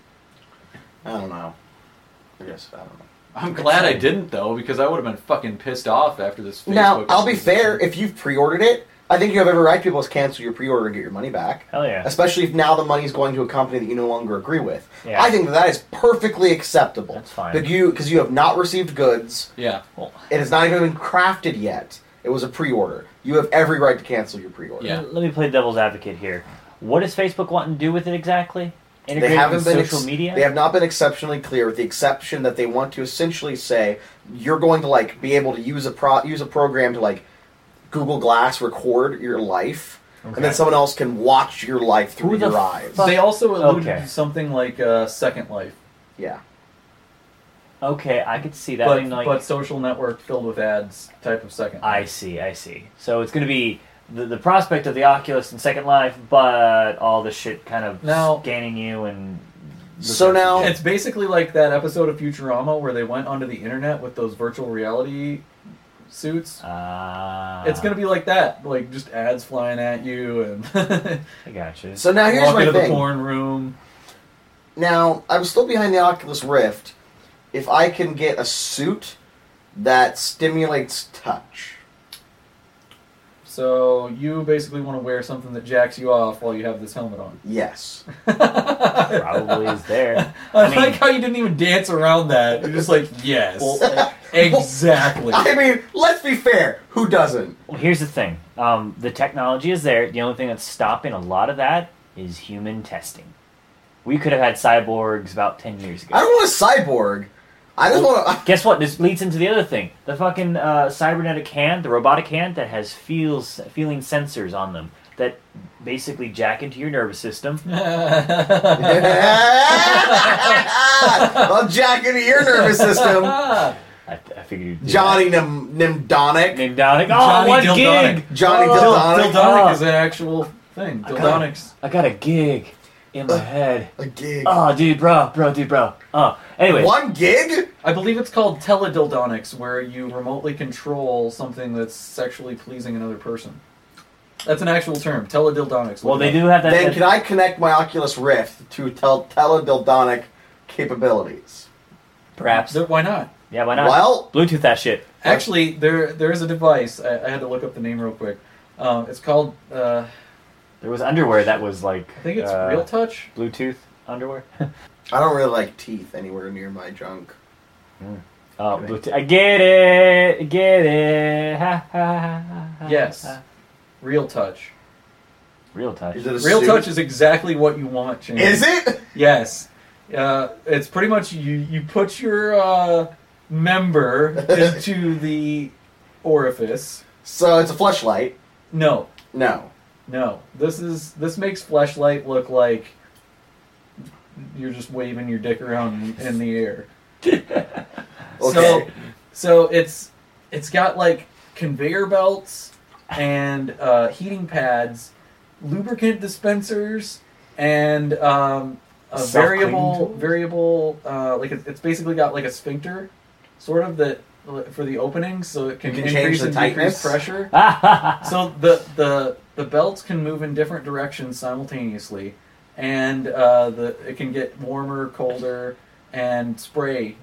F: I don't know. I guess, I don't know.
G: I'm glad I didn't, though, because I would have been fucking pissed off after this Facebook
F: Now, I'll be
G: acquisition.
F: fair, if you've pre-ordered it, I think you have every right to be able to cancel your pre-order and get your money back.
H: Hell yeah.
F: Especially if now the money's going to a company that you no longer agree with.
H: Yeah.
F: I think that, that is perfectly acceptable.
H: That's fine.
F: But you, because you have not received goods,
G: Yeah.
H: Well,
F: it has not even been crafted yet. It was a pre-order. You have every right to cancel your pre-order.
G: Yeah.
H: let me play devil's advocate here. What does Facebook want to do with it exactly?
F: They
H: Integrate it
F: haven't
H: with
F: been
H: social
F: ex-
H: media?
F: They have not been exceptionally clear, with the exception that they want to essentially say you're going to like be able to use a pro- use a program to like Google Glass record your life, and
H: Okay.
F: then someone else can watch your life through
H: Who the
F: your eyes.
H: fuck-
G: They also alluded
H: Okay.
G: to something like uh, Second Life,
F: Yeah.
H: Okay, I could see that.
G: but,
H: I mean, like,
G: but social network filled with ads type of Second Life.
H: I see, I see. So it's going to be the, the prospect of the Oculus and Second Life, but all the shit kind of
G: Now-
H: scanning you and...
F: So now,
G: It's basically like that episode of Futurama where they went onto the internet with those virtual reality suits.
H: Ah,
G: It's gonna be like that, like just ads flying at you and
H: I gotcha.
F: so now here's
G: walk
F: my
G: into the
F: thing.
G: porn room.
F: Now I'm still behind the Oculus Rift. If I can get a suit that stimulates touch.
G: So you basically want to wear something that jacks you off while you have this helmet on.
F: Yes.
H: Probably is there.
G: I,
H: I mean-
G: like how you didn't even dance around that. You're just like, yes.
H: Well,
G: Exactly.
F: I mean, let's be fair. Who doesn't?
H: Well, here's the thing. Um, the technology is there. The only thing that's stopping a lot of that is human testing. We could have had cyborgs about ten years ago.
F: I don't want a cyborg. I just
H: Well,
F: want to...
H: Guess what? This leads into the other thing. The fucking uh, cybernetic hand, the robotic hand that has feels feeling sensors on them that basically jack into your nervous system.
F: I'll jack into your nervous system.
H: I, I figured you'd do
F: Johnny Nim- Nimdonic.
H: that. Nimdonic. Oh,
G: Johnny
H: what
G: Dildonic.
H: gig!
F: Johnny
H: Oh,
F: Dildonic.
G: Dildonic
H: Oh.
G: is an actual thing.
H: I got,
G: Dildonics.
H: I got a gig in my head.
F: A gig.
H: Oh, dude, bro, bro, dude, bro. Oh, anyway.
F: One gig?
G: I believe it's called teledildonics, where you remotely control something that's sexually pleasing another person. That's an actual term, teledildonics.
H: Well,
G: Look
H: they
G: it up.
H: do have that.
F: Then
H: that-
F: can I connect my Oculus Rift to tel- teledildonic capabilities?
H: Perhaps.
G: Th- Why not?
H: Yeah, why not?
F: Well-
H: Bluetooth that shit.
G: Actually, there there is a device. I, I had to look up the name real quick. Um, it's called. Uh,
H: There was underwear that was like.
G: I think it's
H: uh,
G: Real Touch.
H: Bluetooth underwear.
F: I don't really like teeth anywhere near my junk.
H: Oh, Bluetooth. I get it. I get it. Ha, ha, ha, ha,
G: Yes,
H: ha.
G: Real Touch.
H: Real touch.
F: Is it a
G: Real
F: suit?
G: Touch is exactly what you want, James.
F: Is it?
G: Yes. Uh, it's pretty much you. You put your uh, member into the orifice.
F: So it's a fleshlight.
G: No,
F: No.
G: no. This is this makes Fleshlight look like you're just waving your dick around in, in the air. So,
F: Okay.
G: so it's it's got like conveyor belts and uh, heating pads, lubricant dispensers, and um, a
H: Self-cleaning
G: variable
H: tools?
G: variable uh, like it's, it's basically got like a sphincter, sort of that for the openings, so it can,
F: You can change
G: increase
F: the
G: and decrease
F: tightness?
G: pressure.
H: Ah,
G: So the, the the belts can move in different directions simultaneously, and uh, the it can get warmer, colder, and spray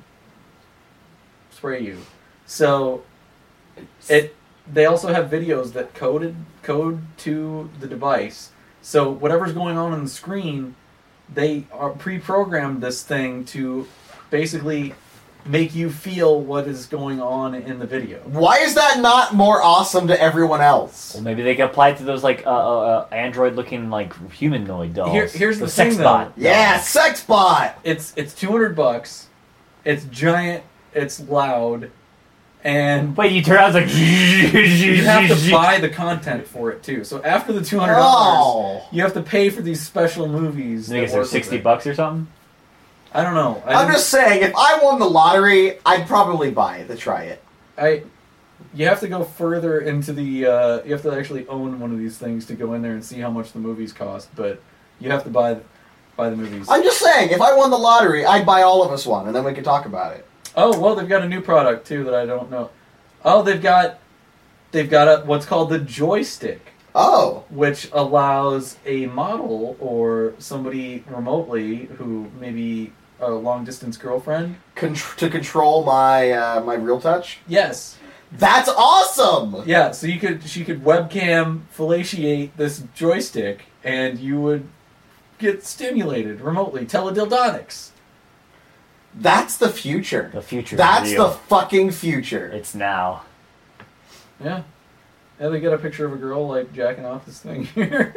G: spray you. So it they also have videos that coded code to the device. So whatever's going on on the screen, they are pre-programmed this thing to basically make you feel what is going on in the video.
F: Why is that not more awesome to everyone else?
H: well, maybe they can apply it to those like uh, uh, uh, android-looking like humanoid dolls.
G: Here- here's the
H: Those sex
G: thing, though.
H: bot.
F: Yeah, sex bot.
G: It's it's two hundred bucks. It's giant. It's loud, and
H: Wait, you turn out it's like.
G: you have to buy the content for it too. So after the two hundred dollars,
F: Oh.
G: you have to pay for these special movies.
H: I
G: that
H: guess they're
G: work with
H: sixty
G: it.
H: bucks or something.
G: I don't know. I
F: I'm
G: didn't-
F: just saying, if I won the lottery, I'd probably buy it to try it.
G: I. You have to go further into the. Uh, you have to actually own one of these things to go in there and see how much the movies cost. But you have to buy buy the movies.
F: I'm just saying, if I won the lottery, I'd buy all of us one, and then we could talk about it.
G: Oh well, they've got a new product too that I don't know. Oh, they've got they've got a what's called the joystick,
F: Oh.
G: which allows a model or somebody remotely who maybe a long distance girlfriend.
F: Con- to control my uh, my real touch?
G: Yes.
F: That's awesome!
G: Yeah, so you could she could webcam fellatiate this joystick and you would get stimulated remotely. Teledildonics.
F: That's the future.
H: The future. is
F: That's
H: real.
F: the fucking future.
H: It's now.
G: Yeah. Yeah, they get a picture of a girl like jacking off this thing here.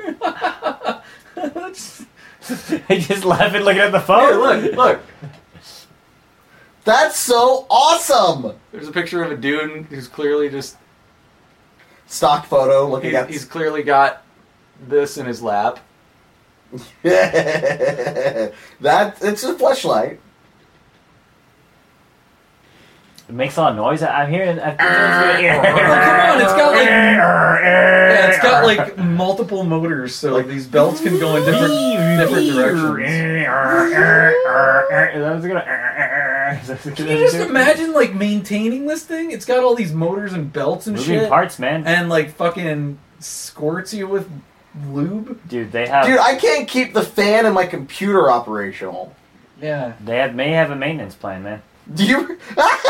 H: I just laughing looking at the phone.
G: Here, look, look.
F: That's so awesome!
G: There's a picture of a dude who's clearly just
F: Stock photo looking
G: he's,
F: at.
G: he's clearly got this in his lap.
F: that it's a fleshlight.
H: It makes a lot of noise. I- I'm hearing. I think it's
G: Oh, come on, it's got like yeah, it's got like multiple motors, so like these belts can go in different different directions.
H: That was gonna.
G: Can you just imagine like maintaining this thing? It's got all these motors and belts and
H: Moving
G: shit,
H: parts, man.
G: and like fucking squirts you with lube.
H: Dude, they have.
F: Dude, I can't keep the fan in my computer operational.
G: Yeah,
H: They have may have a maintenance plan, man.
F: Do you?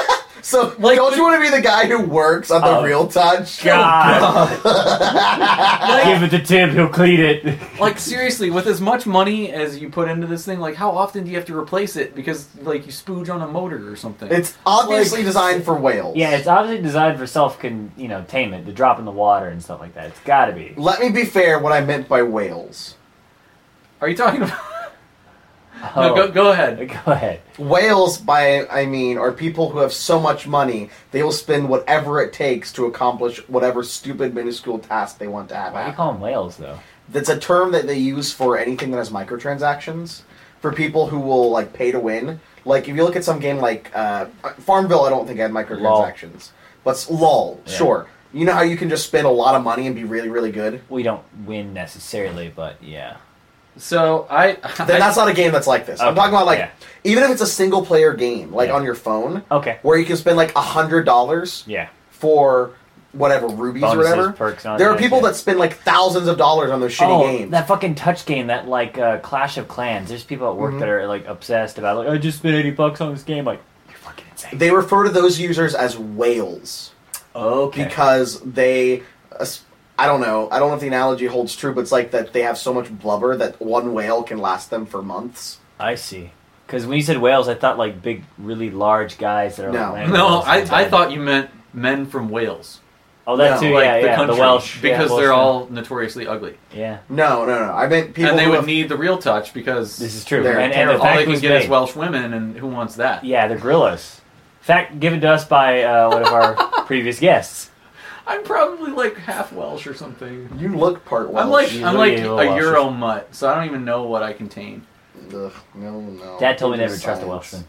F: So,
G: Like
F: don't
G: the-
F: you want to be the guy who works on the
H: Oh.
F: Real Touch?
H: God. Give it to Tim. He'll clean it.
G: Like, seriously, with as much money as you put into this thing, like, how often do you have to replace it? Because, like, you spooge on a motor or something.
F: It's obviously designed for whales.
H: Yeah, it's obviously designed for self, con, you know, tainment, to drop in the water and stuff like that. It's got to be.
F: Let me be fair. What I meant by whales.
G: Are you talking about...
H: Oh,
G: No, go, go ahead.
H: Go ahead.
F: Whales, by I mean, are people who have so much money they will spend whatever it takes to accomplish whatever stupid, minuscule task they want to have.
H: Why do you
F: happen.
H: call them whales, though?
F: That's a term that they use for anything that has microtransactions. For people who will like pay to win. Like if you look at some game like uh, Farmville, I don't think had microtransactions. But s- LOL,
H: Yeah.
F: sure. You know how you can just spend a lot of money and be really, really good?
H: We don't win necessarily, but yeah.
G: So, I...
F: Then that's not a game that's like this. I'm
H: Okay,
F: talking about like,
H: yeah.
F: even if it's a single player game, like
H: Yeah.
F: on your phone,
H: Okay.
F: where you can spend like a hundred dollars
H: Yeah.
F: for whatever rubies
H: Bonuses,
F: or whatever.
H: perks, and all
F: There are
H: that,
F: people
H: yeah.
F: that spend like thousands of dollars on those shitty
H: oh,
F: games.
H: that fucking touch game, that like uh, Clash of Clans. There's people at work
F: Mhm.
H: that are like obsessed about like I just spent eighty bucks on this game. Like you're fucking insane.
F: They refer to those users as whales
H: Okay.
F: because they, uh, I don't know, I don't know if the analogy holds true, but it's like that they have so much blubber that one whale can last them for months.
H: I see. Because when you said whales, I thought like big, really large guys that are
F: No.
H: like landing
G: No,
H: whales
G: I,
H: all the
G: I
H: time.
G: thought you meant men from Wales.
H: Oh, that
F: No,
H: too.
G: Like
H: yeah,
G: the
H: yeah.
G: country.
H: The Welsh,
G: Because
H: yeah,
G: they're
H: Welsh,
G: all notoriously ugly.
H: Yeah,
F: No, no, no. I meant people
G: and they
F: who
G: would
F: have,
G: need the real touch because
H: this is true.
F: They're
H: And, and the
F: terrible.
G: all
H: fact
G: they can
H: was
G: get is
H: made.
G: Welsh women, and who wants that?
H: Yeah, the gorillas. Fact given to us by uh, one of our previous guests.
G: I'm probably like half Welsh or something.
F: you look part Welsh.
G: I'm like
H: you
G: I'm
H: look
G: like
H: a little
G: a
H: Welsh.
G: Euro mutt, so I don't even know what I contain.
F: Ugh, no, no.
H: Dad told me
F: Give
H: never trust a
F: science.
H: Welshman.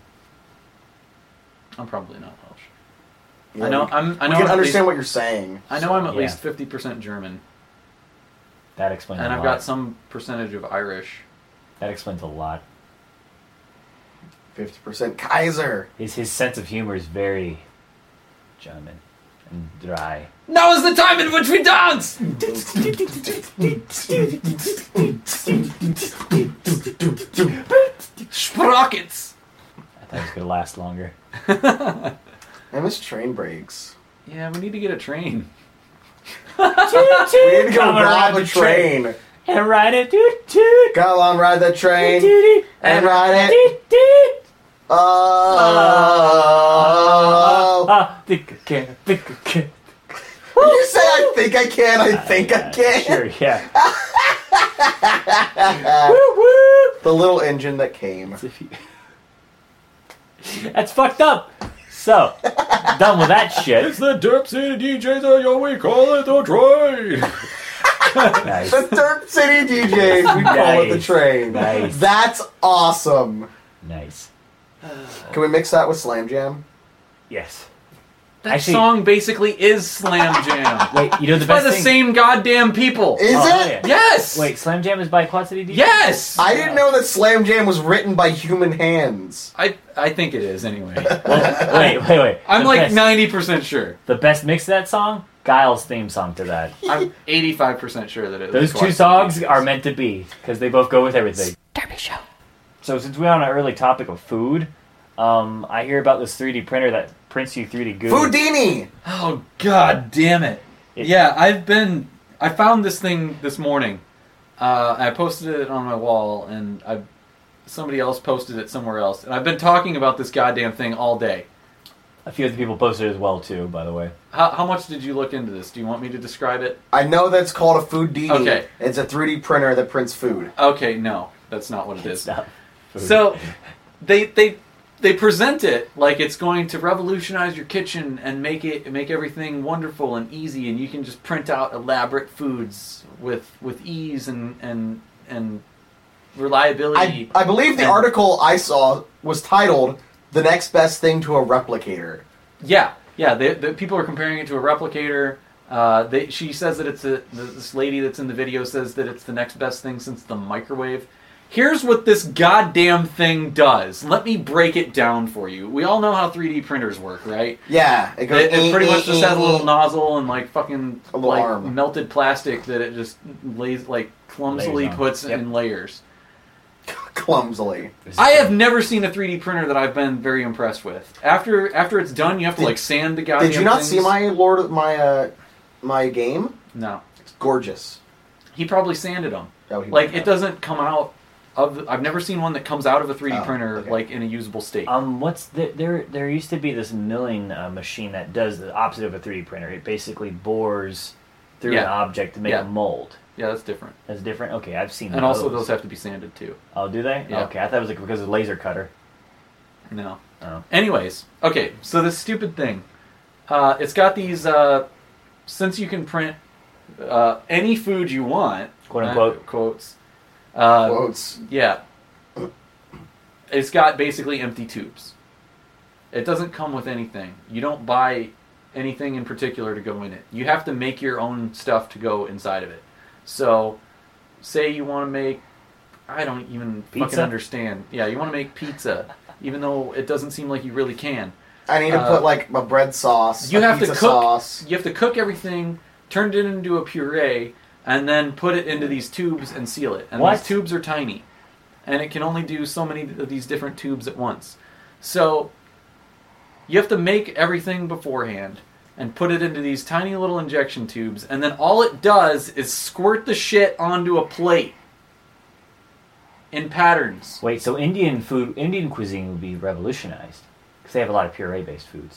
G: I'm probably not Welsh.
F: Yeah,
G: I know
F: we-
G: I'm. I
F: we
G: know
F: can
G: I'm at
F: understand
G: least,
F: what you're saying.
G: I know I'm at
H: Yeah.
G: least fifty percent German,
H: That explains
G: and
H: a
G: I've
H: lot.
G: got some percentage of Irish.
H: That explains a lot.
F: fifty percent Kaiser.
H: His his sense of humor is very German and dry.
G: Now is the time in which we dance. Sprockets.
H: I thought it was gonna last longer.
F: I miss train breaks.
G: Yeah, we need to get a train.
F: We need to go
H: Come
F: rob
H: around
F: a
H: the
F: train.
H: And ride it, toot toot.
F: Go along, ride that train.
H: Toot,
F: And ride it.
H: toot, toot.
F: Oh.
H: Ah, think I can, think I can.
F: When you say I think I can, I think I can.
H: Sure, yeah.
F: Woo, woo. The little engine that came.
H: That's fucked up. So, done with that shit.
G: It's the Derp City D Js, or yo, we call it the train.
H: Nice.
F: The Derp City D Js, we call it the
H: Nice.
F: train.
H: Nice.
F: That's awesome.
H: Nice.
F: Can we mix that with Slam Jam?
H: Yes.
G: That
H: Actually-
G: song basically is Slam Jam.
H: Wait, you know the
G: It's by
H: best
G: the
H: thing?
G: same goddamn people.
F: Is
H: Oh, hell
F: it?
H: yeah.
G: Yes.
H: Wait, Slam Jam is by Quad City D J?
G: Yes.
F: I didn't know that Slam Jam was written by human hands.
G: I I think it is anyway.
H: Well, wait, wait, wait.
G: I'm
H: The
G: like
H: best-
G: ninety percent sure.
H: The best mix of that song? Guile's theme song to that.
G: I'm eighty-five percent sure that it.
H: Those
G: was
H: two
G: Quad
H: songs
G: City.
H: are meant to be, because they both go with everything.
D: Derby Show.
H: So since we're on an early topic of food, um, I hear about this three D printer that prints you three D goo.
F: Foodini!
G: Oh god damn it!
H: It-
G: Yeah, I've been. I found this thing this morning. Uh, I posted it on my wall, and I somebody else posted it somewhere else, and I've been talking about this goddamn thing all day.
H: A few other people posted it as well, too, by the way.
G: How, how much did you look into this? Do you want me to describe it?
F: I know that's called a Foodini.
G: Okay.
F: It's a three D printer that prints food.
G: Okay, no, that's not what it is.
H: It's not food.
G: So they they they present it like it's going to revolutionize your kitchen and make it make everything wonderful and easy, and you can just print out elaborate foods with with ease and and and reliability.
F: I, I believe the
G: And-
F: article I saw was titled "The Next Best Thing to a Replicator."
G: Yeah, yeah. They, the people are comparing it to a replicator. Uh, they, she says that it's a this lady that's in the video says that it's the next best thing since the microwave. Here's what this goddamn thing does. Let me break it down for you. We all know how three D printers work, right?
F: Yeah, it goes.
G: It, it pretty much just has a little
F: eh,
G: nozzle and like fucking
F: A little
G: like
F: arm.
G: melted plastic that it just lays like clumsily
H: Layers on.
G: puts
H: Yep.
G: in layers.
F: clumsily.
G: I have never seen a three D printer that I've been very impressed with. After after it's done, you have to
F: Did-
G: like sand the goddamn
F: Did you not
G: things.
F: see my Lord my uh, my game?
G: No.
F: It's gorgeous.
G: He probably sanded them.
F: Oh, he
G: like
F: might
G: it
F: have.
G: doesn't come out of. The, I've never seen one that comes out of a three D
F: Oh,
G: printer
F: okay.
G: like in a usable state.
H: Um, what's the, there? There used to be this milling uh, machine that does the opposite of a three D printer. It basically bores through an
G: Yeah.
H: object to make
G: Yeah.
H: a mold.
G: Yeah, that's different.
H: That's different. Okay, I've seen.
G: And
H: those.
G: also, those have to be sanded too.
H: Oh, do they?
G: Yeah.
H: Okay, I thought it was like because of laser cutter.
G: No.
H: Oh.
G: Anyways, okay. So this stupid thing, uh, it's got these. Uh, since you can print uh, any food you want,
H: Quote unquote.
G: uh, quotes. Uh,
F: Quotes.
G: Yeah. It's got basically empty tubes. It doesn't come with anything. You don't buy anything in particular to go in it. You have to make your own stuff to go inside of it. So, say you want to make, I don't even fucking
H: Pizza?
G: understand. Yeah, you want to make pizza, even though it doesn't seem like you really can.
F: I need to
G: Uh,
F: put like a bread sauce.
G: You
F: a
G: have to
F: pizza
G: cook.
F: sauce.
G: You have to cook everything, turn it into a puree, and then put it into these tubes and seal it. And
H: What?
G: these tubes are tiny, and it can only do so many of these different tubes at once. So you have to make everything beforehand and put it into these tiny little injection tubes, and then all it does is squirt the shit onto a plate in patterns.
H: Wait, so Indian food, Indian cuisine would be revolutionized because they have a lot of puree-based foods.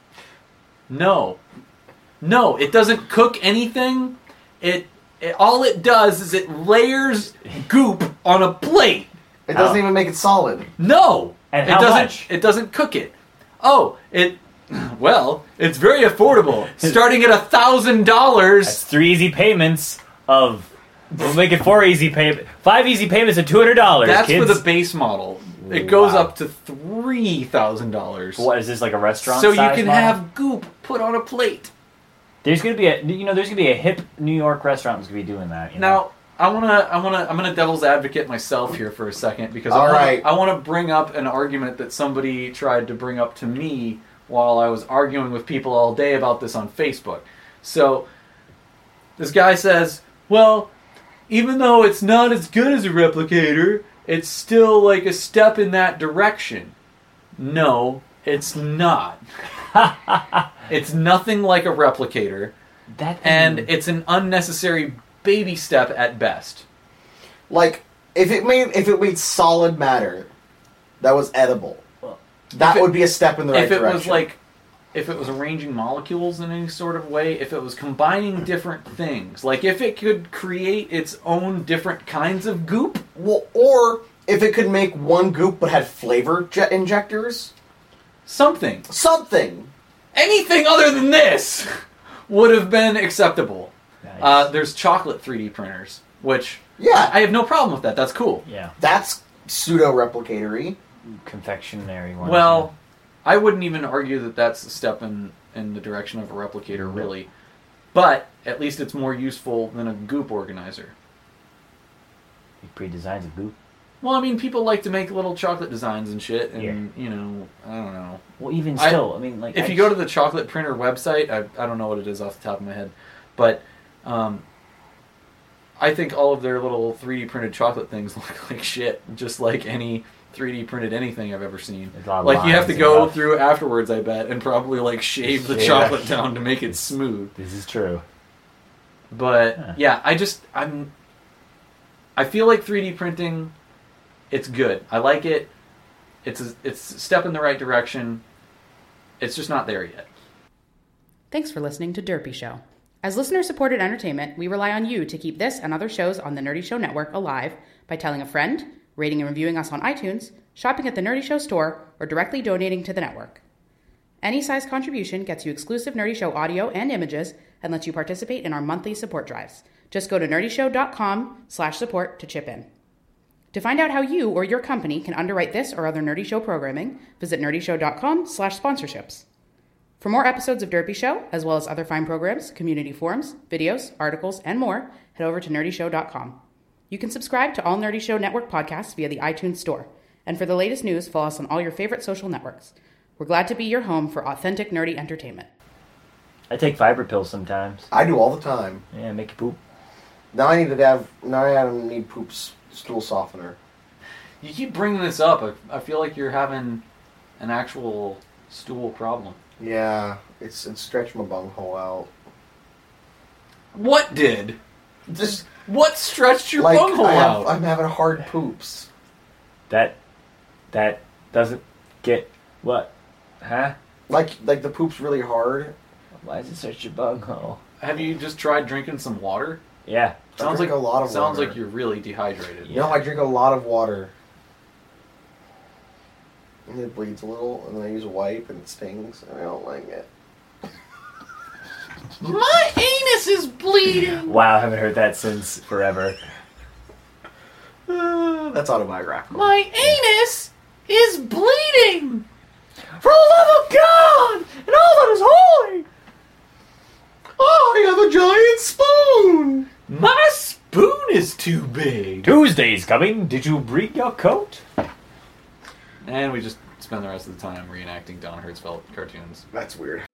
G: No. No, it doesn't cook anything. It, it all it does is it layers goop on a plate.
F: It doesn't
H: Oh.
F: even make it solid.
G: No.
H: And
G: it
H: how
G: doesn't
H: much?
G: it doesn't cook it. Oh, it well, it's very affordable. Starting at a thousand
H: That's
G: dollars.
H: three easy payments of. We'll make it four easy pay, five easy payments of two hundred dollars.
G: That's
H: kids.
G: for the base model. It goes
H: Wow.
G: up to three thousand dollars.
H: What is this, like a restaurant?
G: So you
H: size
G: can
H: model?
G: have goop put on a plate.
H: There's gonna be a you know there's gonna be a hip New York restaurant that's gonna be doing that. You know?
G: Now, I wanna, I wanna, I'm gonna devil's advocate myself here for a second because I
F: All
G: wanna,
F: right.
G: I wanna bring up an argument that somebody tried to bring up to me while I was arguing with people all day about this on Facebook. So, this guy says, "Well, even though it's not as good as a replicator, it's still like a step in that direction." No, it's not. It's nothing like a replicator,
H: that thing,
G: and it's an unnecessary baby step at best.
F: Like if it made if it made solid matter that was edible, that
G: If it-
F: would be a step in the right
G: If it
F: direction.
G: was like, if it was arranging molecules in any sort of way, if it was combining different things, like if it could create its own different kinds of goop,
F: well, or if it could make one goop but had flavor jet injectors,
G: something,
F: something.
G: anything other than this would have been acceptable.
H: Nice.
G: Uh, there's chocolate three D printers, which
F: Yeah.
G: I have no problem with that. That's cool.
H: yeah,
F: That's pseudo replicatory.
H: confectionery ones.
G: Well, I wouldn't even argue that that's a step in, in the direction of a replicator, really. But at least it's more useful than a goop organizer.
H: yeah. Pre-designs of goop.
G: Well, I mean, people like to make little chocolate designs and shit, and,
H: Yeah.
G: you know, I don't know.
H: Well, even
G: I-
H: still, I, mean, like
G: If
H: I
G: you go to the chocolate printer website, I, I don't know what it is off the top of my head, but um, I think all of their little three D printed chocolate things look like shit, just like any three D printed anything I've ever seen.
H: There's a lot of
G: Like, you have
H: lines
G: to
H: and
G: go
H: stuff.
G: through afterwards, I bet, and probably, like, shave the
H: Yeah.
G: chocolate down to make it smooth.
H: this is true.
G: But
H: Huh.
G: yeah, I just I'm I feel like three D printing, it's good. I like it. It's a, it's a step in the right direction. It's just not there yet.
J: Thanks for listening to Derpy Show. As listener-supported entertainment, we rely on you to keep this and other shows on the Nerdy Show Network alive by telling a friend, rating and reviewing us on iTunes, shopping at the Nerdy Show store, or directly donating to the network. Any size contribution gets you exclusive Nerdy Show audio and images and lets you participate in our monthly support drives. Just go to nerdyshow.com slash support to chip in. To find out how you or your company can underwrite this or other Nerdy Show programming, visit nerdyshow.com slash sponsorships. For more episodes of Derpy Show, as well as other fine programs, community forums, videos, articles, and more, head over to nerdy show dot com. You can subscribe to all Nerdy Show Network podcasts via the iTunes Store. And for the latest news, follow us on all your favorite social networks. We're glad to be your home for authentic nerdy entertainment.
H: I take fiber pills sometimes.
F: I do all the time.
H: Yeah, make you poop.
F: Now I need to have. Now I need poop s- stool softener.
G: You keep bringing this up. I, I feel like you're having an actual stool problem.
F: Yeah, it's it stretched my bunghole out.
G: What did?
F: Just
G: what stretched your
F: like,
G: bunghole
F: I have,
G: out?
F: I'm having hard poops.
H: That that doesn't get what? Huh?
F: Like like the poop's really hard.
H: Why is it such a bunghole?
G: Have you just tried drinking some water?
H: Yeah.
G: Sounds
F: drink
G: like
F: a lot of
G: sounds
F: water.
G: like you're really dehydrated.
F: No, I drink a lot of water. And it bleeds a little, and then I use a wipe, and it stings, and I don't like it.
G: My anus is bleeding!
H: Wow, I haven't heard that since forever.
F: Uh, that's autobiographical.
G: My anus is bleeding!
H: For the love of God and all that is holy!
F: Oh, I have a giant spoon!
G: My spoon is too big!
H: Tuesday's coming. Did you bring your coat?
G: And we just spend the rest of the time reenacting Don Hertzfeldt cartoons.
F: That's weird.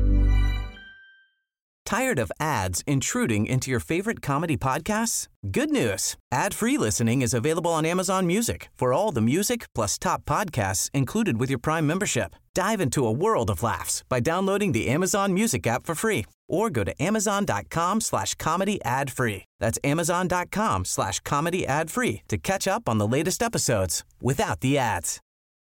I: Tired of ads intruding into your favorite comedy podcasts? Good news. Ad-free listening is available on Amazon Music for all the music plus top podcasts included with your Prime membership. Dive into a world of laughs by downloading the Amazon Music app for free or go to amazon.com slash comedy ad free. That's amazon.com slash comedy ad free to catch up on the latest episodes without the ads.